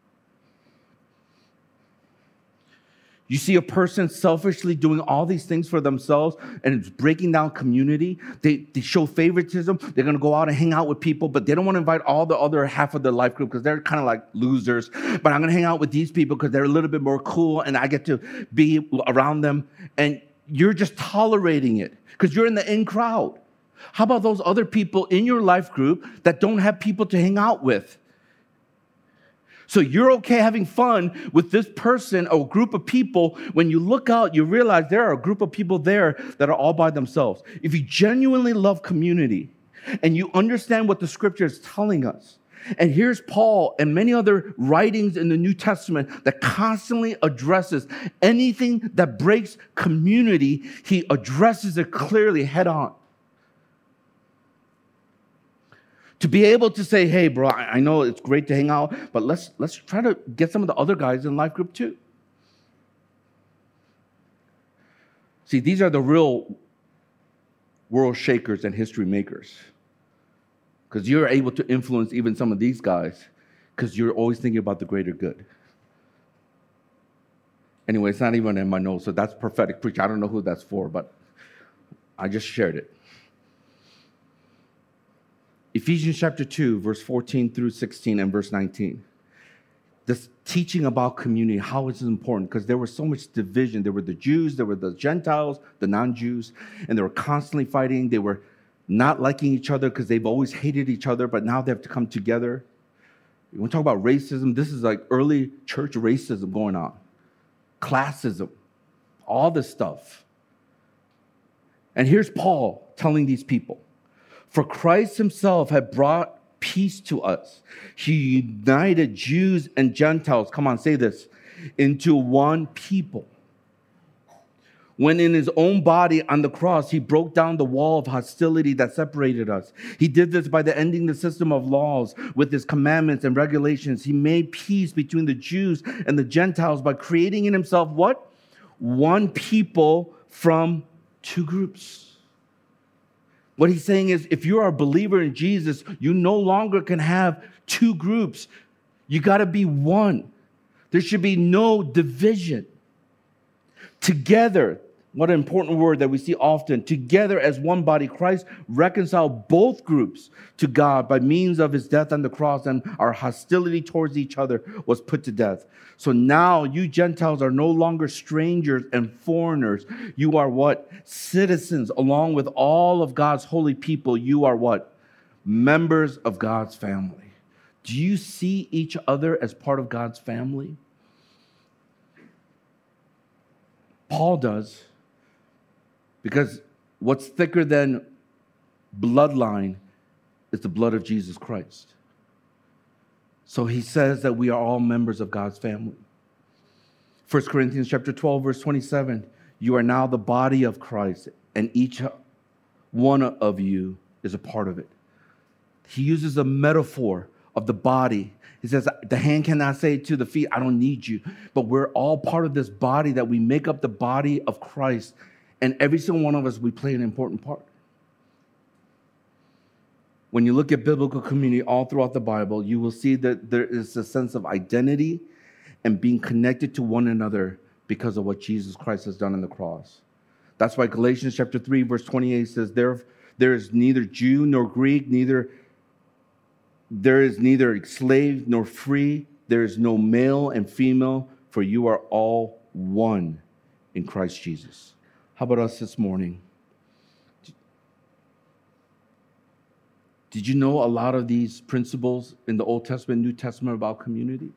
You see a person selfishly doing all these things for themselves, and it's breaking down community. They show favoritism. They're going to go out and hang out with people, but they don't want to invite all the other half of their life group because they're kind of like losers. But I'm going to hang out with these people because they're a little bit more cool, and I get to be around them. And you're just tolerating it because you're in the in crowd. How about those other people in your life group that don't have people to hang out with? So you're okay having fun with this person or group of people. When you look out, you realize there are a group of people there that are all by themselves. If you genuinely love community and you understand what the scripture is telling us, and here's Paul and many other writings in the New Testament that constantly addresses anything that breaks community, he addresses it clearly head on. To be able to say, hey, bro, I know it's great to hang out, but let's try to get some of the other guys in life group too. See, these are the real world shakers and history makers. Because you're able to influence even some of these guys because you're always thinking about the greater good. Anyway, it's not even in my notes, so that's prophetic preaching. I don't know who that's for, but I just shared it. Ephesians chapter 2, verse 14 through 16 and verse 19. This teaching about community, how it's important, because there was so much division. There were the Jews, there were the Gentiles, the non-Jews, and they were constantly fighting. They were not liking each other because they've always hated each other, but now they have to come together. You want to talk about racism? This is like early church racism going on. Classism, all this stuff. And here's Paul telling these people, for Christ himself had brought peace to us. He united Jews and Gentiles, come on, say this, into one people. when in his own body on the cross, he broke down the wall of hostility that separated us. He did this by the ending the system of laws with his commandments and regulations. He made peace between the Jews and the Gentiles by creating in himself what? One people from two groups. What he's saying is, if you are a believer in Jesus, you no longer can have two groups. You got to be one. There should be no division. Together, what an important word that we see often. Together as one body, Christ reconciled both groups to God by means of his death on the cross, and our hostility towards each other was put to death. So now you Gentiles are no longer strangers and foreigners. You are what? Citizens along with all of God's holy people. You are what? Members of God's family. Do you see each other as part of God's family? Paul does, because what's thicker than bloodline is the blood of Jesus Christ. So he says that we are all members of God's family. 1 Corinthians chapter 12, verse 27, you are now the body of Christ, and each one of you is a part of it. He uses a metaphor of the body. He says, the hand cannot say to the feet, I don't need you. But we're all part of this body, that we make up the body of Christ. And every single one of us, we play an important part. When you look at biblical community all throughout the Bible, you will see that there is a sense of identity and being connected to one another because of what Jesus Christ has done on the cross. That's why Galatians chapter 3, verse 28 says, there is neither Jew nor Greek, there is neither slave nor free. There is no male and female, for you are all one in Christ Jesus. How about us this morning? Did you know a lot of these principles in the Old Testament, New Testament about community?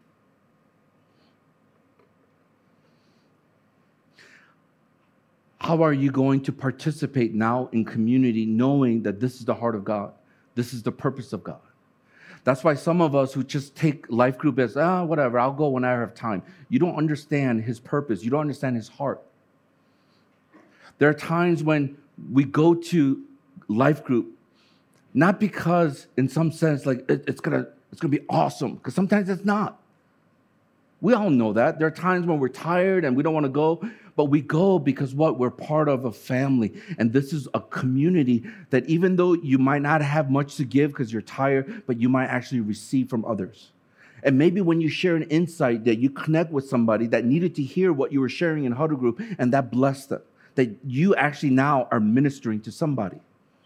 How are you going to participate now in community knowing that this is the heart of God? This is the purpose of God. That's why some of us who just take life group as, whatever, I'll go when I have time. You don't understand his purpose. You don't understand his heart. There are times when we go to life group, not because in some sense, like it's gonna be awesome, because sometimes it's not. We all know that. There are times when we're tired and we don't want to go, but we go because what? We're part of a family. And this is a community that even though you might not have much to give because you're tired, but you might actually receive from others. And maybe when you share an insight that you connect with somebody that needed to hear what you were sharing in huddle group, and that blessed them, that you actually now are ministering to somebody.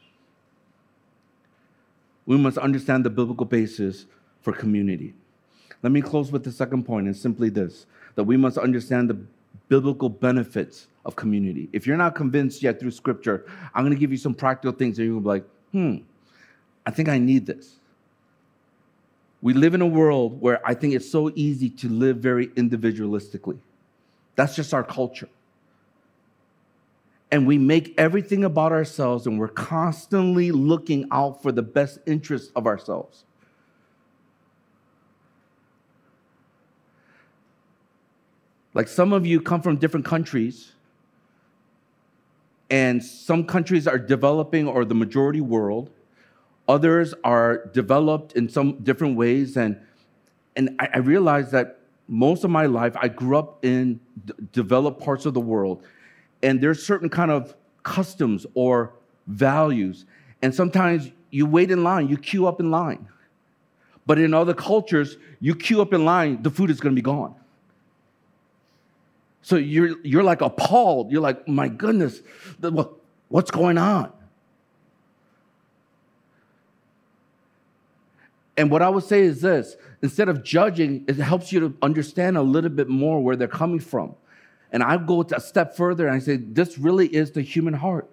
We must understand the biblical basis for community. Let me close with the second point, and simply this, that we must understand the biblical benefits of community. If you're not convinced yet through scripture, I'm going to give you some practical things and you're going to be like, I think I need this. We live in a world where I think it's so easy to live very individualistically. That's just our culture. And we make everything about ourselves, and we're constantly looking out for the best interest of ourselves. Like some of you come from different countries, and some countries are developing, or the majority world. Others are developed in some different ways. And I realized that most of my life, I grew up in developed parts of the world. And there's certain kind of customs or values. And sometimes you wait in line, you queue up in line. But in other cultures, you queue up in line, the food is going to be gone. So you're like appalled. You're like, my goodness, what's going on? And what I would say is this: instead of judging, it helps you to understand a little bit more where they're coming from. And I go a step further and I say, this really is the human heart.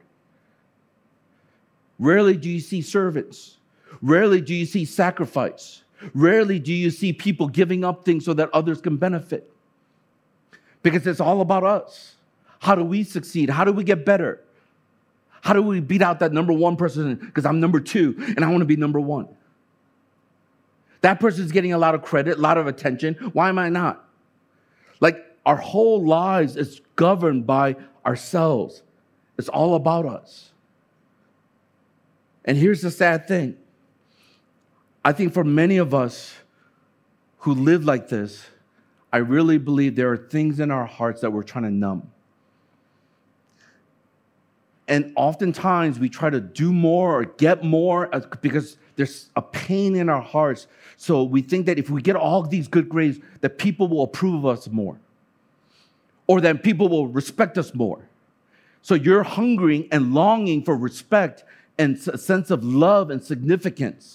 Rarely do you see servants. Rarely do you see sacrifice. Rarely do you see people giving up things so that others can benefit. Because it's all about us. How do we succeed? How do we get better? How do we beat out that number one person? Because I'm number two and I want to be number one. That person's getting a lot of credit, a lot of attention. Why am I not? Like, our whole lives is governed by ourselves. It's all about us. And here's the sad thing. I think for many of us who live like this, I really believe there are things in our hearts that we're trying to numb. And oftentimes we try to do more or get more because there's a pain in our hearts. So we think that if we get all these good grades, that people will approve of us more. Or that people will respect us more. So you're hungering and longing for respect and a sense of love and significance.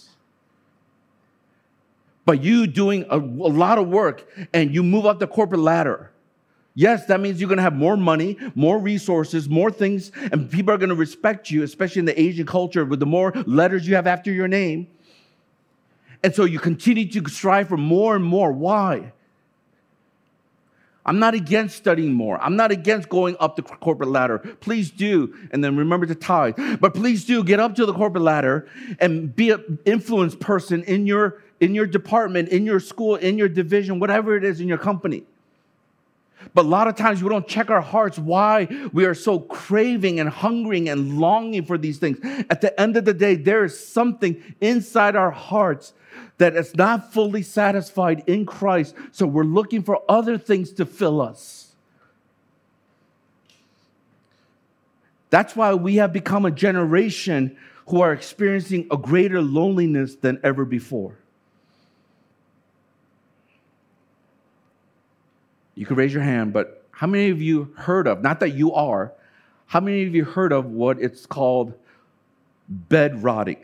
But you doing a lot of work and you move up the corporate ladder. Yes, that means you're going to have more money, more resources, more things, and people are going to respect you, especially in the Asian culture with the more letters you have after your name. And so you continue to strive for more and more. Why? I'm not against studying more. I'm not against going up the corporate ladder. Please do. And then remember to tithe. But please do get up to the corporate ladder and be an influence person in your department, in your school, in your division, whatever it is in your company. But a lot of times we don't check our hearts why we are so craving and hungering and longing for these things. At the end of the day, there is something inside our hearts that is not fully satisfied in Christ. So we're looking for other things to fill us. That's why we have become a generation who are experiencing a greater loneliness than ever before. You can raise your hand, but how many of you heard of, not that you are, how many of you heard of what it's called bed rotting?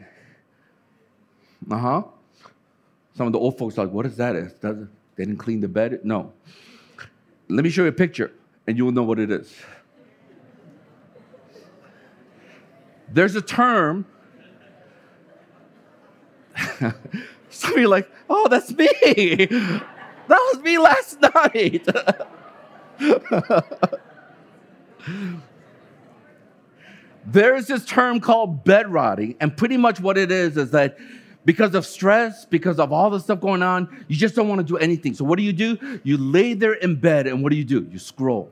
Some of the old folks are like, what is that? They didn't clean the bed? No. Let me show you a picture, and you will know what it is. There's a term. Some of you are like, oh, that's me. That was me last night. There is this term called bed rotting, and pretty much what it is that because of stress, because of all the stuff going on, you just don't want to do anything. So what do? You lay there in bed, and what do? You scroll.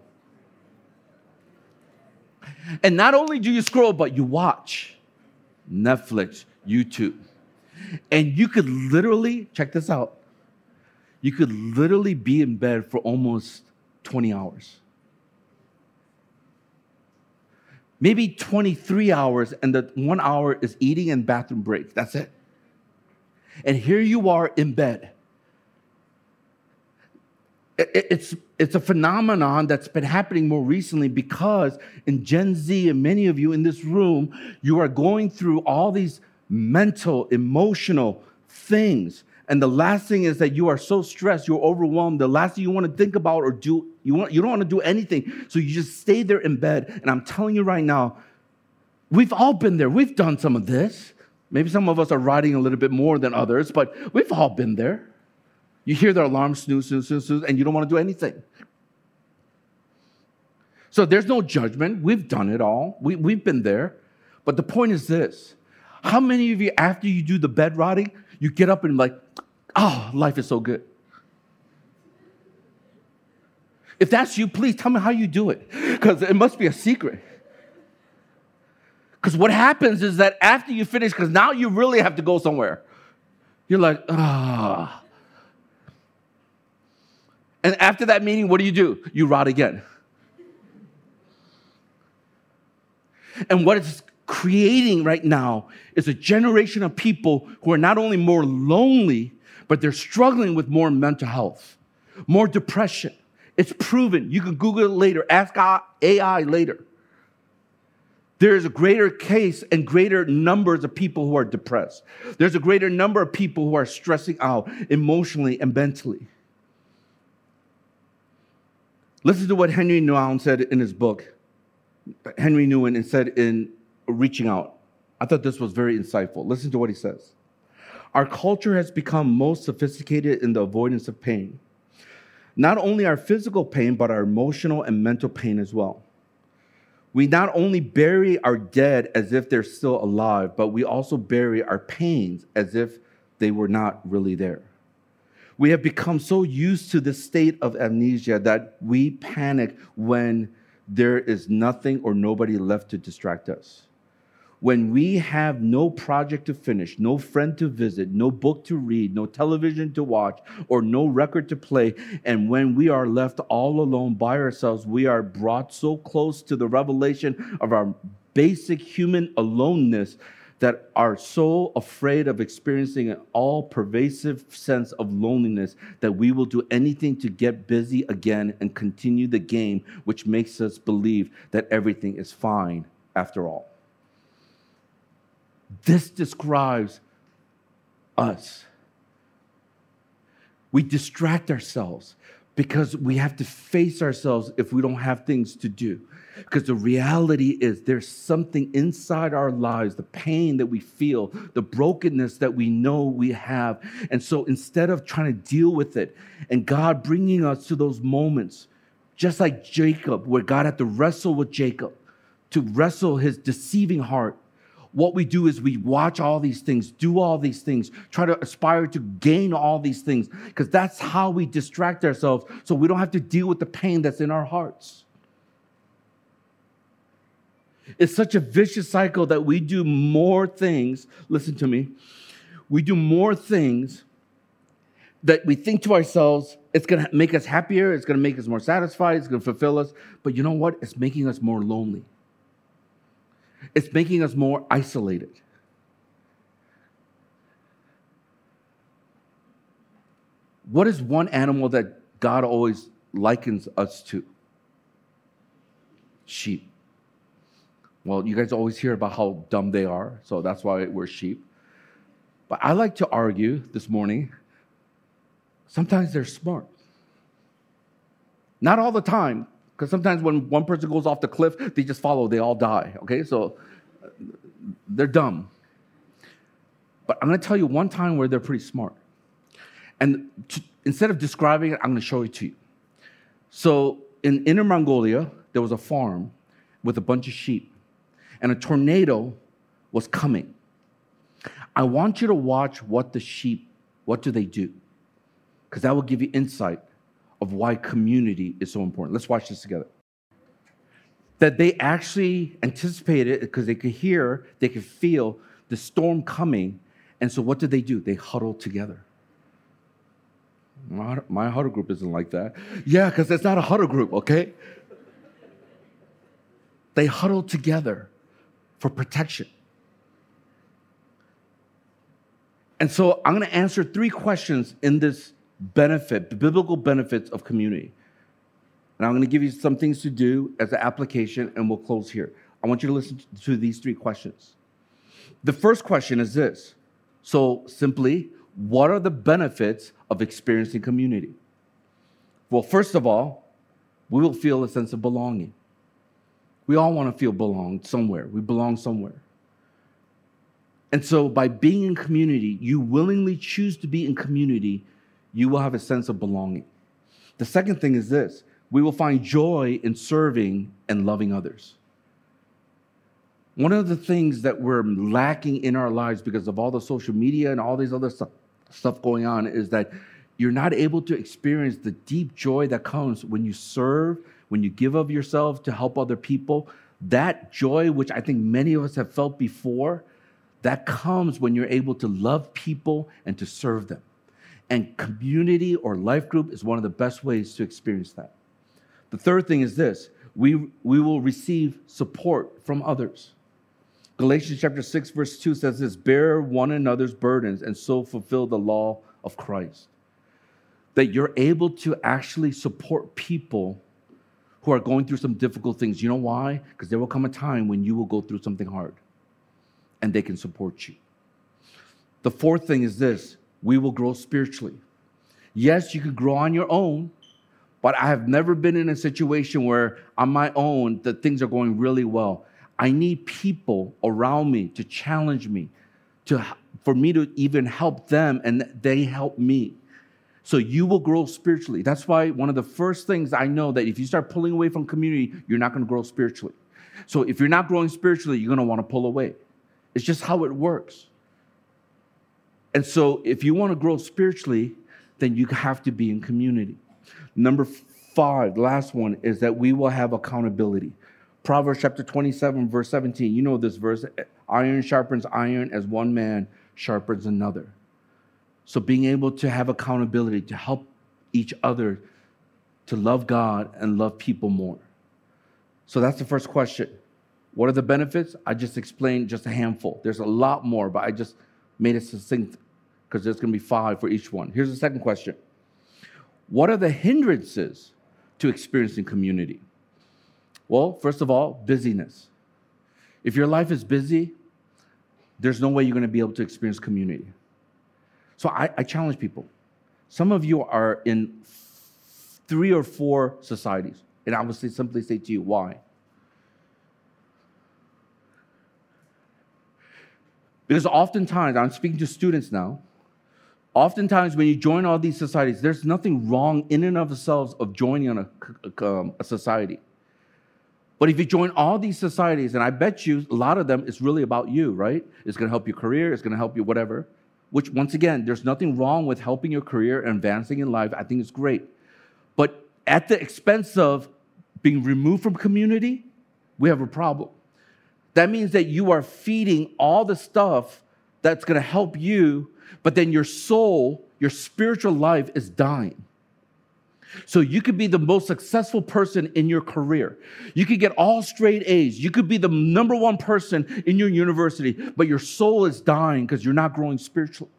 And not only do you scroll, but you watch Netflix, YouTube. And you could literally, check this out, you could literally be in bed for almost 20 hours. Maybe 23 hours, and the 1 hour is eating and bathroom breaks. That's it. And here you are in bed. It's a phenomenon that's been happening more recently because in Gen Z and many of you in this room, you are going through all these mental, emotional things. And the last thing is that you are so stressed, you're overwhelmed. The last thing you want to think about or do, you don't want to do anything. So you just stay there in bed. And I'm telling you right now, we've all been there. We've done some of this. Maybe some of us are riding a little bit more than others, but we've all been there. You hear the alarm snooze, snooze, snooze, snooze, and you don't want to do anything. So there's no judgment. We've done it all. We've been there. But the point is this. How many of you, after you do the bed rotting, you get up and like, oh, life is so good. If that's you, please tell me how you do it, because it must be a secret. Because what happens is that after you finish, because now you really have to go somewhere, you're like, ah. And after that meeting, what do? You rot again. And what it's creating right now is a generation of people who are not only more lonely, but they're struggling with more mental health, more depression. It's proven. You can Google it later. Ask AI later. There is a greater case and greater numbers of people who are depressed. There's a greater number of people who are stressing out emotionally and mentally. Listen to what Henry Nouwen said in his book. Henry Nouwen said in Reaching Out. I thought this was very insightful. Listen to what he says. Our culture has become most sophisticated in the avoidance of pain. Not only our physical pain, but our emotional and mental pain as well. We not only bury our dead as if they're still alive, but we also bury our pains as if they were not really there. We have become so used to this state of amnesia that we panic when there is nothing or nobody left to distract us. When we have no project to finish, no friend to visit, no book to read, no television to watch, or no record to play, and when we are left all alone by ourselves, we are brought so close to the revelation of our basic human aloneness that are so afraid of experiencing an all-pervasive sense of loneliness that we will do anything to get busy again and continue the game, which makes us believe that everything is fine after all. This describes us. We distract ourselves because we have to face ourselves if we don't have things to do. Because the reality is there's something inside our lives, the pain that we feel, the brokenness that we know we have. And so instead of trying to deal with it and God bringing us to those moments, just like Jacob, where God had to wrestle with Jacob, to wrestle his deceiving heart, what we do is we watch all these things, do all these things, try to aspire to gain all these things, because that's how we distract ourselves so we don't have to deal with the pain that's in our hearts. It's such a vicious cycle that we do more things, listen to me, we do more things that we think to ourselves, it's going to make us happier, it's going to make us more satisfied, it's going to fulfill us, but you know what? It's making us more lonely. It's making us more isolated. What is one animal that God always likens us to? Sheep. Well, you guys always hear about how dumb they are, so that's why we're sheep. But I like to argue this morning, sometimes they're smart. Not all the time. Because sometimes when one person goes off the cliff, they just follow, they all die, okay? So they're dumb. But I'm going to tell you one time where they're pretty smart. And instead of describing it, I'm going to show it to you. So in Inner Mongolia, there was a farm with a bunch of sheep, and a tornado was coming. I want you to watch what the sheep, what do they do? Because that will give you insight of why community is so important. Let's watch this together. That they actually anticipated because they could hear, they could feel the storm coming. And so what did they do? They huddled together. My huddle group isn't like that. Yeah, because it's not a huddle group, okay? They huddled together for protection. And so I'm going to answer 3 questions in this benefit, the biblical benefits of community. And I'm going to give you some things to do as an application, and we'll close here. I want you to listen to these 3 questions. The first question is this. So simply, what are the benefits of experiencing community? Well, first of all, we will feel a sense of belonging. We all want to feel belonged somewhere. We belong somewhere. And so by being in community, you willingly choose to be in community, you will have a sense of belonging. The second thing is this. We will find joy in serving and loving others. One of the things that we're lacking in our lives because of all the social media and all these other stuff going on is that you're not able to experience the deep joy that comes when you serve, when you give of yourself to help other people. That joy, which I think many of us have felt before, that comes when you're able to love people and to serve them. And community or life group is one of the best ways to experience that. The third thing is this. We will receive support from others. Galatians chapter 6, verse 2 says this, bear one another's burdens and so fulfill the law of Christ. That you're able to actually support people who are going through some difficult things. You know why? Because there will come a time when you will go through something hard and they can support you. The fourth thing is this. We will grow spiritually. Yes, you can grow on your own, but I have never been in a situation where on my own that things are going really well. I need people around me to challenge me, for me to even help them and they help me. So you will grow spiritually. That's why one of the first things I know that if you start pulling away from community, you're not going to grow spiritually. So if you're not growing spiritually, you're going to want to pull away. It's just how it works. And so if you want to grow spiritually, then you have to be in community. Number 5, last one, is that we will have accountability. Proverbs chapter 27, verse 17. You know this verse. Iron sharpens iron as one man sharpens another. So being able to have accountability to help each other to love God and love people more. So that's the first question. What are the benefits? I just explained just a handful. There's a lot more, but I just made it succinct because there's going to be 5 for each one. Here's the second question. What are the hindrances to experiencing community? Well, first of all, busyness. If your life is busy, there's no way you're going to be able to experience community. So I challenge people. Some of you are in 3 or 4 societies, and I will simply say to you, why? Because oftentimes, I'm speaking to students now, oftentimes when you join all these societies, there's nothing wrong in and of themselves of joining a society. But if you join all these societies, and I bet you a lot of them, it's really about you, right? It's going to help your career, it's going to help you whatever. Which, once again, there's nothing wrong with helping your career and advancing in life. I think it's great. But at the expense of being removed from community, we have a problem. That means that you are feeding all the stuff that's going to help you, but then your soul, your spiritual life is dying. So you could be the most successful person in your career. You could get all straight A's. You could be the number 1 person in your university, but your soul is dying because you're not growing spiritually.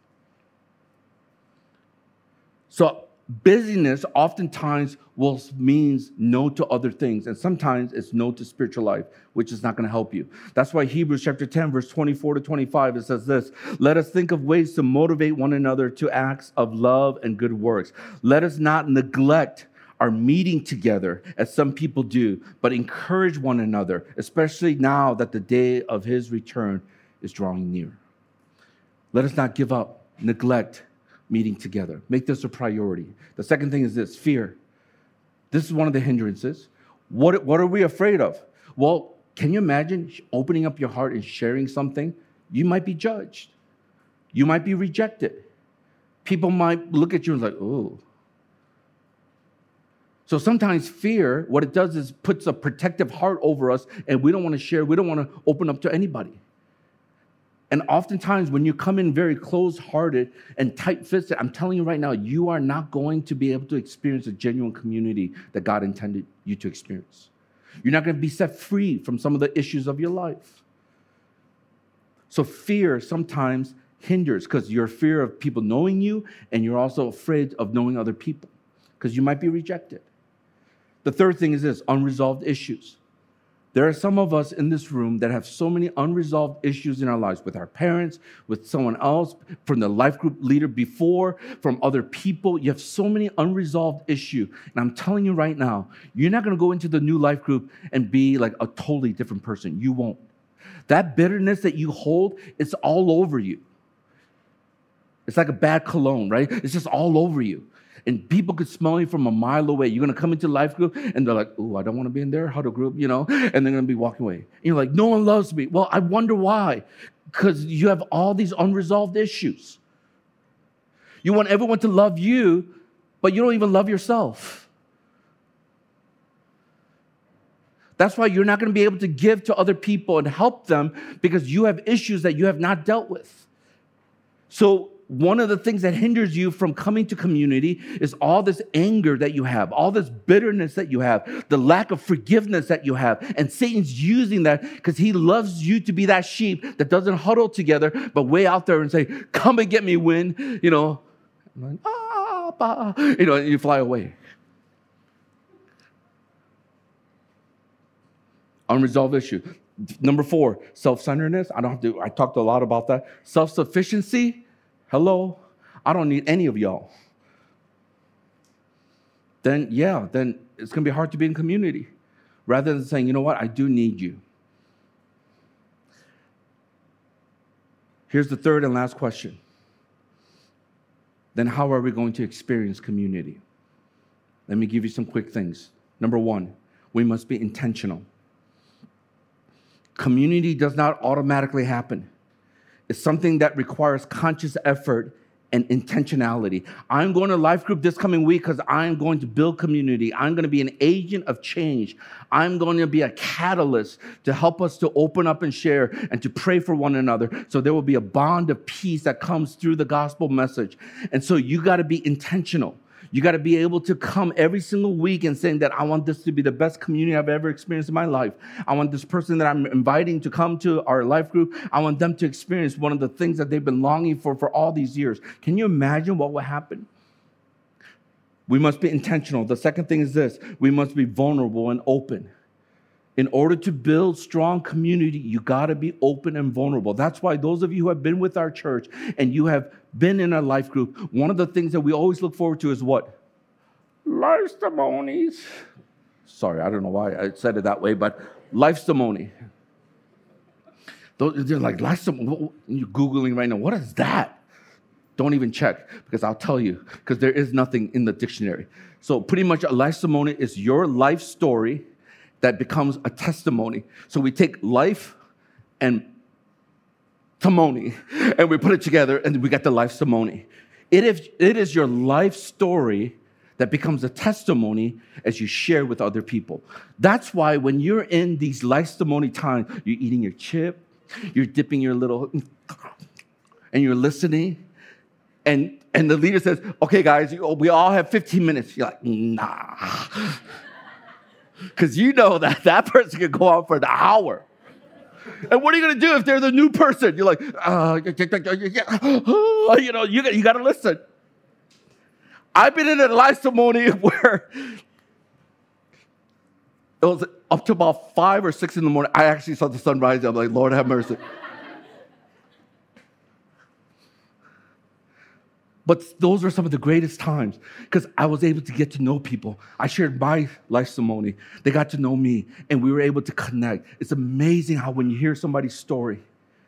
So busyness oftentimes means no to other things, and sometimes it's no to spiritual life, which is not going to help you. That's why Hebrews chapter 10, verse 24 to 25, it says this: let us think of ways to motivate one another to acts of love and good works. Let us not neglect our meeting together as some people do, but encourage one another, especially now that the day of his return is drawing near. Let us not give up, neglect meeting together. Make this a priority. The second thing is this: fear. This is one of the hindrances. What are we afraid of? Well, can you imagine opening up your heart and sharing something? You might be judged. You might be rejected. People might look at you and like, oh. So sometimes fear, what it does is puts a protective heart over us, and we don't want to share. We don't want to open up to anybody. And oftentimes when you come in very closed-hearted and tight-fisted, I'm telling you right now, you are not going to be able to experience a genuine community that God intended you to experience. You're not going to be set free from some of the issues of your life. So fear sometimes hinders because you're fear of people knowing you, and you're also afraid of knowing other people because you might be rejected. The third thing is this: unresolved issues. There are some of us in this room that have so many unresolved issues in our lives with our parents, with someone else, from the life group leader before, from other people. You have so many unresolved issues. And I'm telling you right now, you're not going to go into the new life group and be like a totally different person. You won't. That bitterness that you hold, it's all over you. It's like a bad cologne, right? It's just all over you. And people could smell you from a mile away. You're going to come into life group, and they're like, oh, I don't want to be in their huddle group, and they're going to be walking away. And you're like, no one loves me. Well, I wonder why. Because you have all these unresolved issues. You want everyone to love you, but you don't even love yourself. That's why you're not going to be able to give to other people and help them because you have issues that you have not dealt with. So one of the things that hinders you from coming to community is all this anger that you have, all this bitterness that you have, the lack of forgiveness that you have. And Satan's using that because he loves you to be that sheep that doesn't huddle together, but way out there and say, come and get me, win, like, and you fly away. Unresolved issue. Number 4, self-centeredness. I talked a lot about that. Self-sufficiency. Hello, I don't need any of y'all. Then it's going to be hard to be in community. Rather than saying, you know what, I do need you. Here's the third and last question. Then how are we going to experience community? Let me give you some quick things. Number 1, we must be intentional. Community does not automatically happen. It's something that requires conscious effort and intentionality. I'm going to life group this coming week because I'm going to build community. I'm going to be an agent of change. I'm going to be a catalyst to help us to open up and share and to pray for one another. So there will be a bond of peace that comes through the gospel message. And so you got to be intentional. You got to be able to come every single week and saying that I want this to be the best community I've ever experienced in my life. I want this person that I'm inviting to come to our life group, I want them to experience one of the things that they've been longing for all these years. Can you imagine what will happen? We must be intentional. The second thing is this: we must be vulnerable and open. In order to build strong community, you got to be open and vulnerable. That's why those of you who have been with our church and you have been in a life group, one of the things that we always look forward to is what? Life testimonies. Sorry, I don't know why I said it that way, but life testimony. They're like, life testimony. You're Googling right now. What is that? Don't even check, because I'll tell you, because there is nothing in the dictionary. So pretty much a life testimony is your life story that becomes a testimony. So we take life and testimony, and we put it together, and we get the life testimony. It is your life story that becomes a testimony as you share with other people. That's why when you're in these life testimony times, you're eating your chip, you're dipping your little, and you're listening, and the leader says, okay, guys, we all have 15 minutes. You're like, nah. Because you know that person can go on for an hour. And what are you going to do if they're the new person? You're like, you got to listen. I've been in a life testimony where it was up to about 5 or 6 in the morning. I actually saw the sun rise. I'm like, Lord, have mercy. But those were some of the greatest times because I was able to get to know people. I shared my life testimony. They got to know me, and we were able to connect. It's amazing how when you hear somebody's story.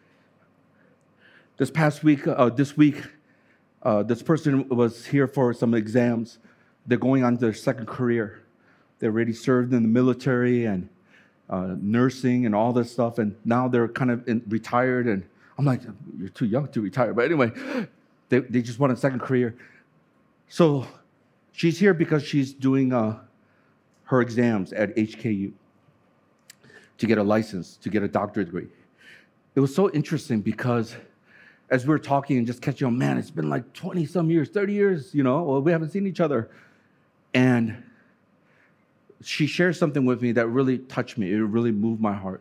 This week, this person was here for some exams. They're going on to their second career. They already served in the military and nursing and all this stuff, and now they're kind of retired. And I'm like, you're too young to retire. But anyway, they just want a second career. So she's here because she's doing her exams at HKU to get a license, to get a doctorate degree. It was so interesting because as we were talking and just catching on, man, it's been like 20-some years, 30 years, we haven't seen each other. And she shared something with me that really touched me. It really moved my heart.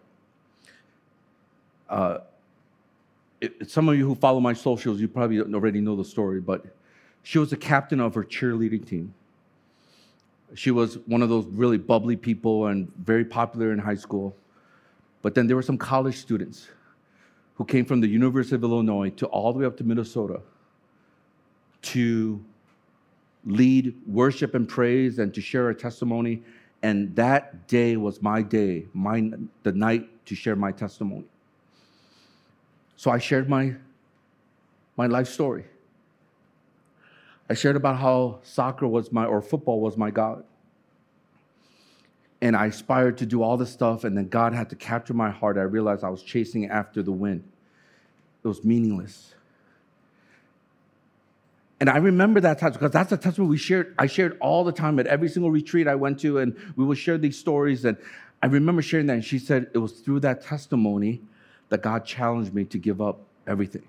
Some of you who follow my socials, you probably already know the story, but she was the captain of her cheerleading team. She was one of those really bubbly people and very popular in high school. But then there were some college students who came from the University of Illinois to all the way up to Minnesota to lead worship and praise and to share a testimony. And that day was my day, the night to share my testimony. So I shared my life story. I shared about how football was my God. And I aspired to do all this stuff, and then God had to capture my heart. I realized I was chasing after the wind. It was meaningless. And I remember that time because that's the testimony I shared all the time at every single retreat I went to, and we would share these stories. And I remember sharing that, and she said it was through that testimony that God challenged me to give up everything.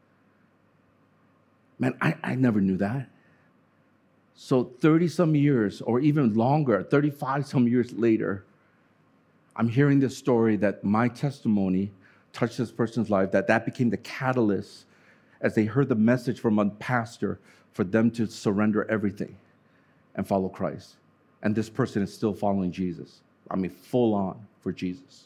Man, I never knew that. So 30-some years, or even longer, 35-some years later, I'm hearing this story that my testimony touched this person's life, that became the catalyst as they heard the message from a pastor for them to surrender everything and follow Christ. And this person is still following Jesus. I mean, full on for Jesus.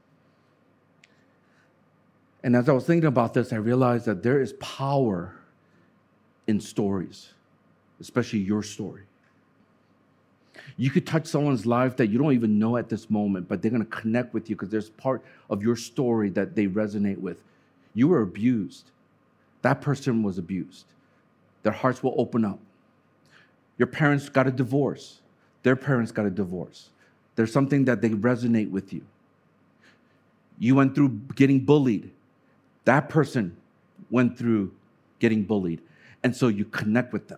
And as I was thinking about this, I realized that there is power in stories, especially your story. You could touch someone's life that you don't even know at this moment, but they're going to connect with you because there's part of your story that they resonate with. You were abused. That person was abused. Their hearts will open up. Your parents got a divorce. Their parents got a divorce. There's something that they resonate with you. You went through getting bullied. That person went through getting bullied. And so you connect with them.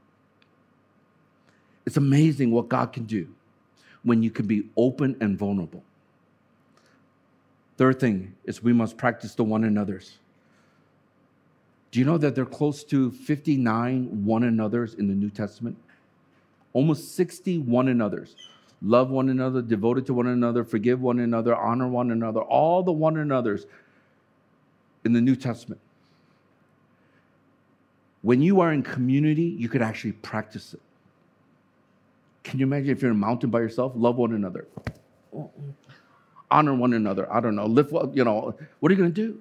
It's amazing what God can do when you can be open and vulnerable. Third thing is we must practice the one another's. Do you know that there are close to 59 one another's in the New Testament? Almost 60 one another's. Love one another, devoted to one another, forgive one another, honor one another, all the one another's in the New Testament. When you are in community, you could actually practice it. Can you imagine if you're in a mountain by yourself? Love one another. Honor one another. I don't know. Lift, what are you going to do?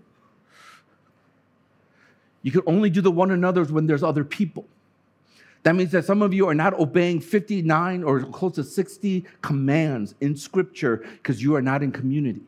You can only do the one another's when there's other people. That means that some of you are not obeying 59 or close to 60 commands in Scripture because you are not in community.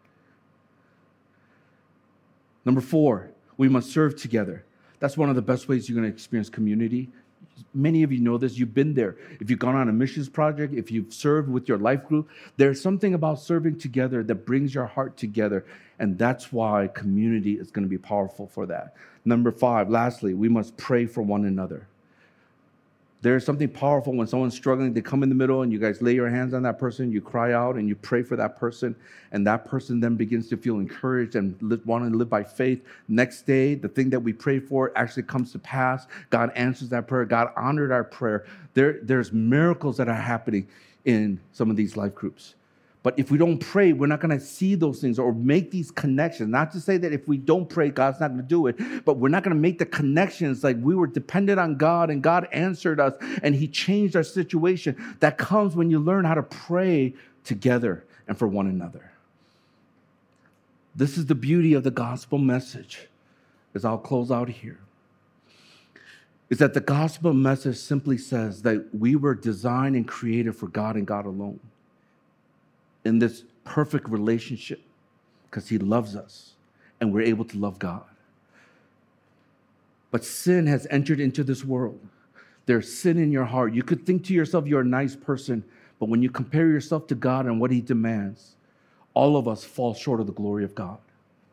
Number 4, we must serve together. That's one of the best ways you're going to experience community. Many of you know this. You've been there. If you've gone on a missions project, if you've served with your life group, there's something about serving together that brings your heart together. And that's why community is going to be powerful for that. Number 5, lastly, we must pray for one another. There's something powerful when someone's struggling. They come in the middle and you guys lay your hands on that person. You cry out and you pray for that person. And that person then begins to feel encouraged and want to live by faith. Next day, the thing that we pray for actually comes to pass. God answers that prayer. God honored our prayer. There's miracles that are happening in some of these life groups. But if we don't pray, we're not going to see those things or make these connections. Not to say that if we don't pray, God's not going to do it, but we're not going to make the connections like we were dependent on God and God answered us and He changed our situation. That comes when you learn how to pray together and for one another. This is the beauty of the gospel message, as I'll close out here, is that the gospel message simply says that we were designed and created for God and God alone, in this perfect relationship because He loves us and we're able to love God. But sin has entered into this world. There's sin in your heart. You could think to yourself you're a nice person, but when you compare yourself to God and what He demands, all of us fall short of the glory of God.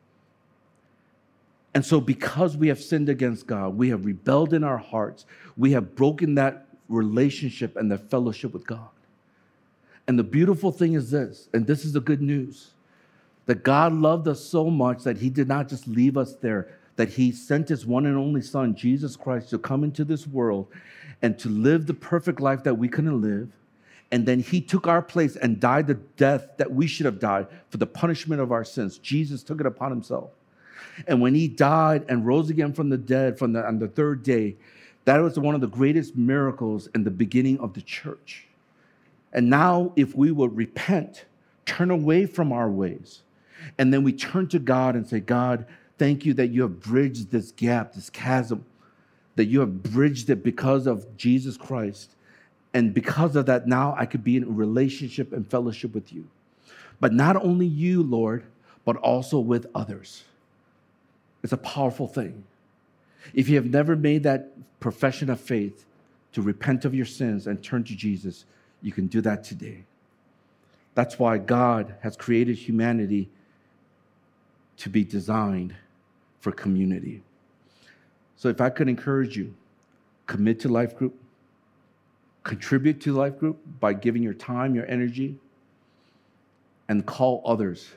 And so because we have sinned against God, we have rebelled in our hearts, we have broken that relationship and that fellowship with God. And the beautiful thing is this, and this is the good news, that God loved us so much that He did not just leave us there, that He sent His one and only Son, Jesus Christ, to come into this world and to live the perfect life that we couldn't live. And then He took our place and died the death that we should have died for the punishment of our sins. Jesus took it upon Himself. And when He died and rose again from the dead on the third day, that was one of the greatest miracles in the beginning of the church. And now if we will repent, turn away from our ways, and then we turn to God and say, God, thank you that you have bridged this gap, this chasm, that you have bridged it because of Jesus Christ. And because of that, now I could be in a relationship and fellowship with you. But not only you, Lord, but also with others. It's a powerful thing. If you have never made that profession of faith to repent of your sins and turn to Jesus, you can do that today. That's why God has created humanity to be designed for community. So if I could encourage you, commit to life group, contribute to life group by giving your time, your energy, and call others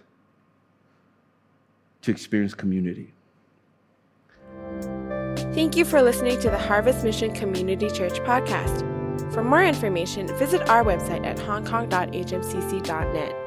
to experience community. Thank you for listening to the Harvest Mission Community Church podcast. For more information, visit our website at hongkong.hmcc.net.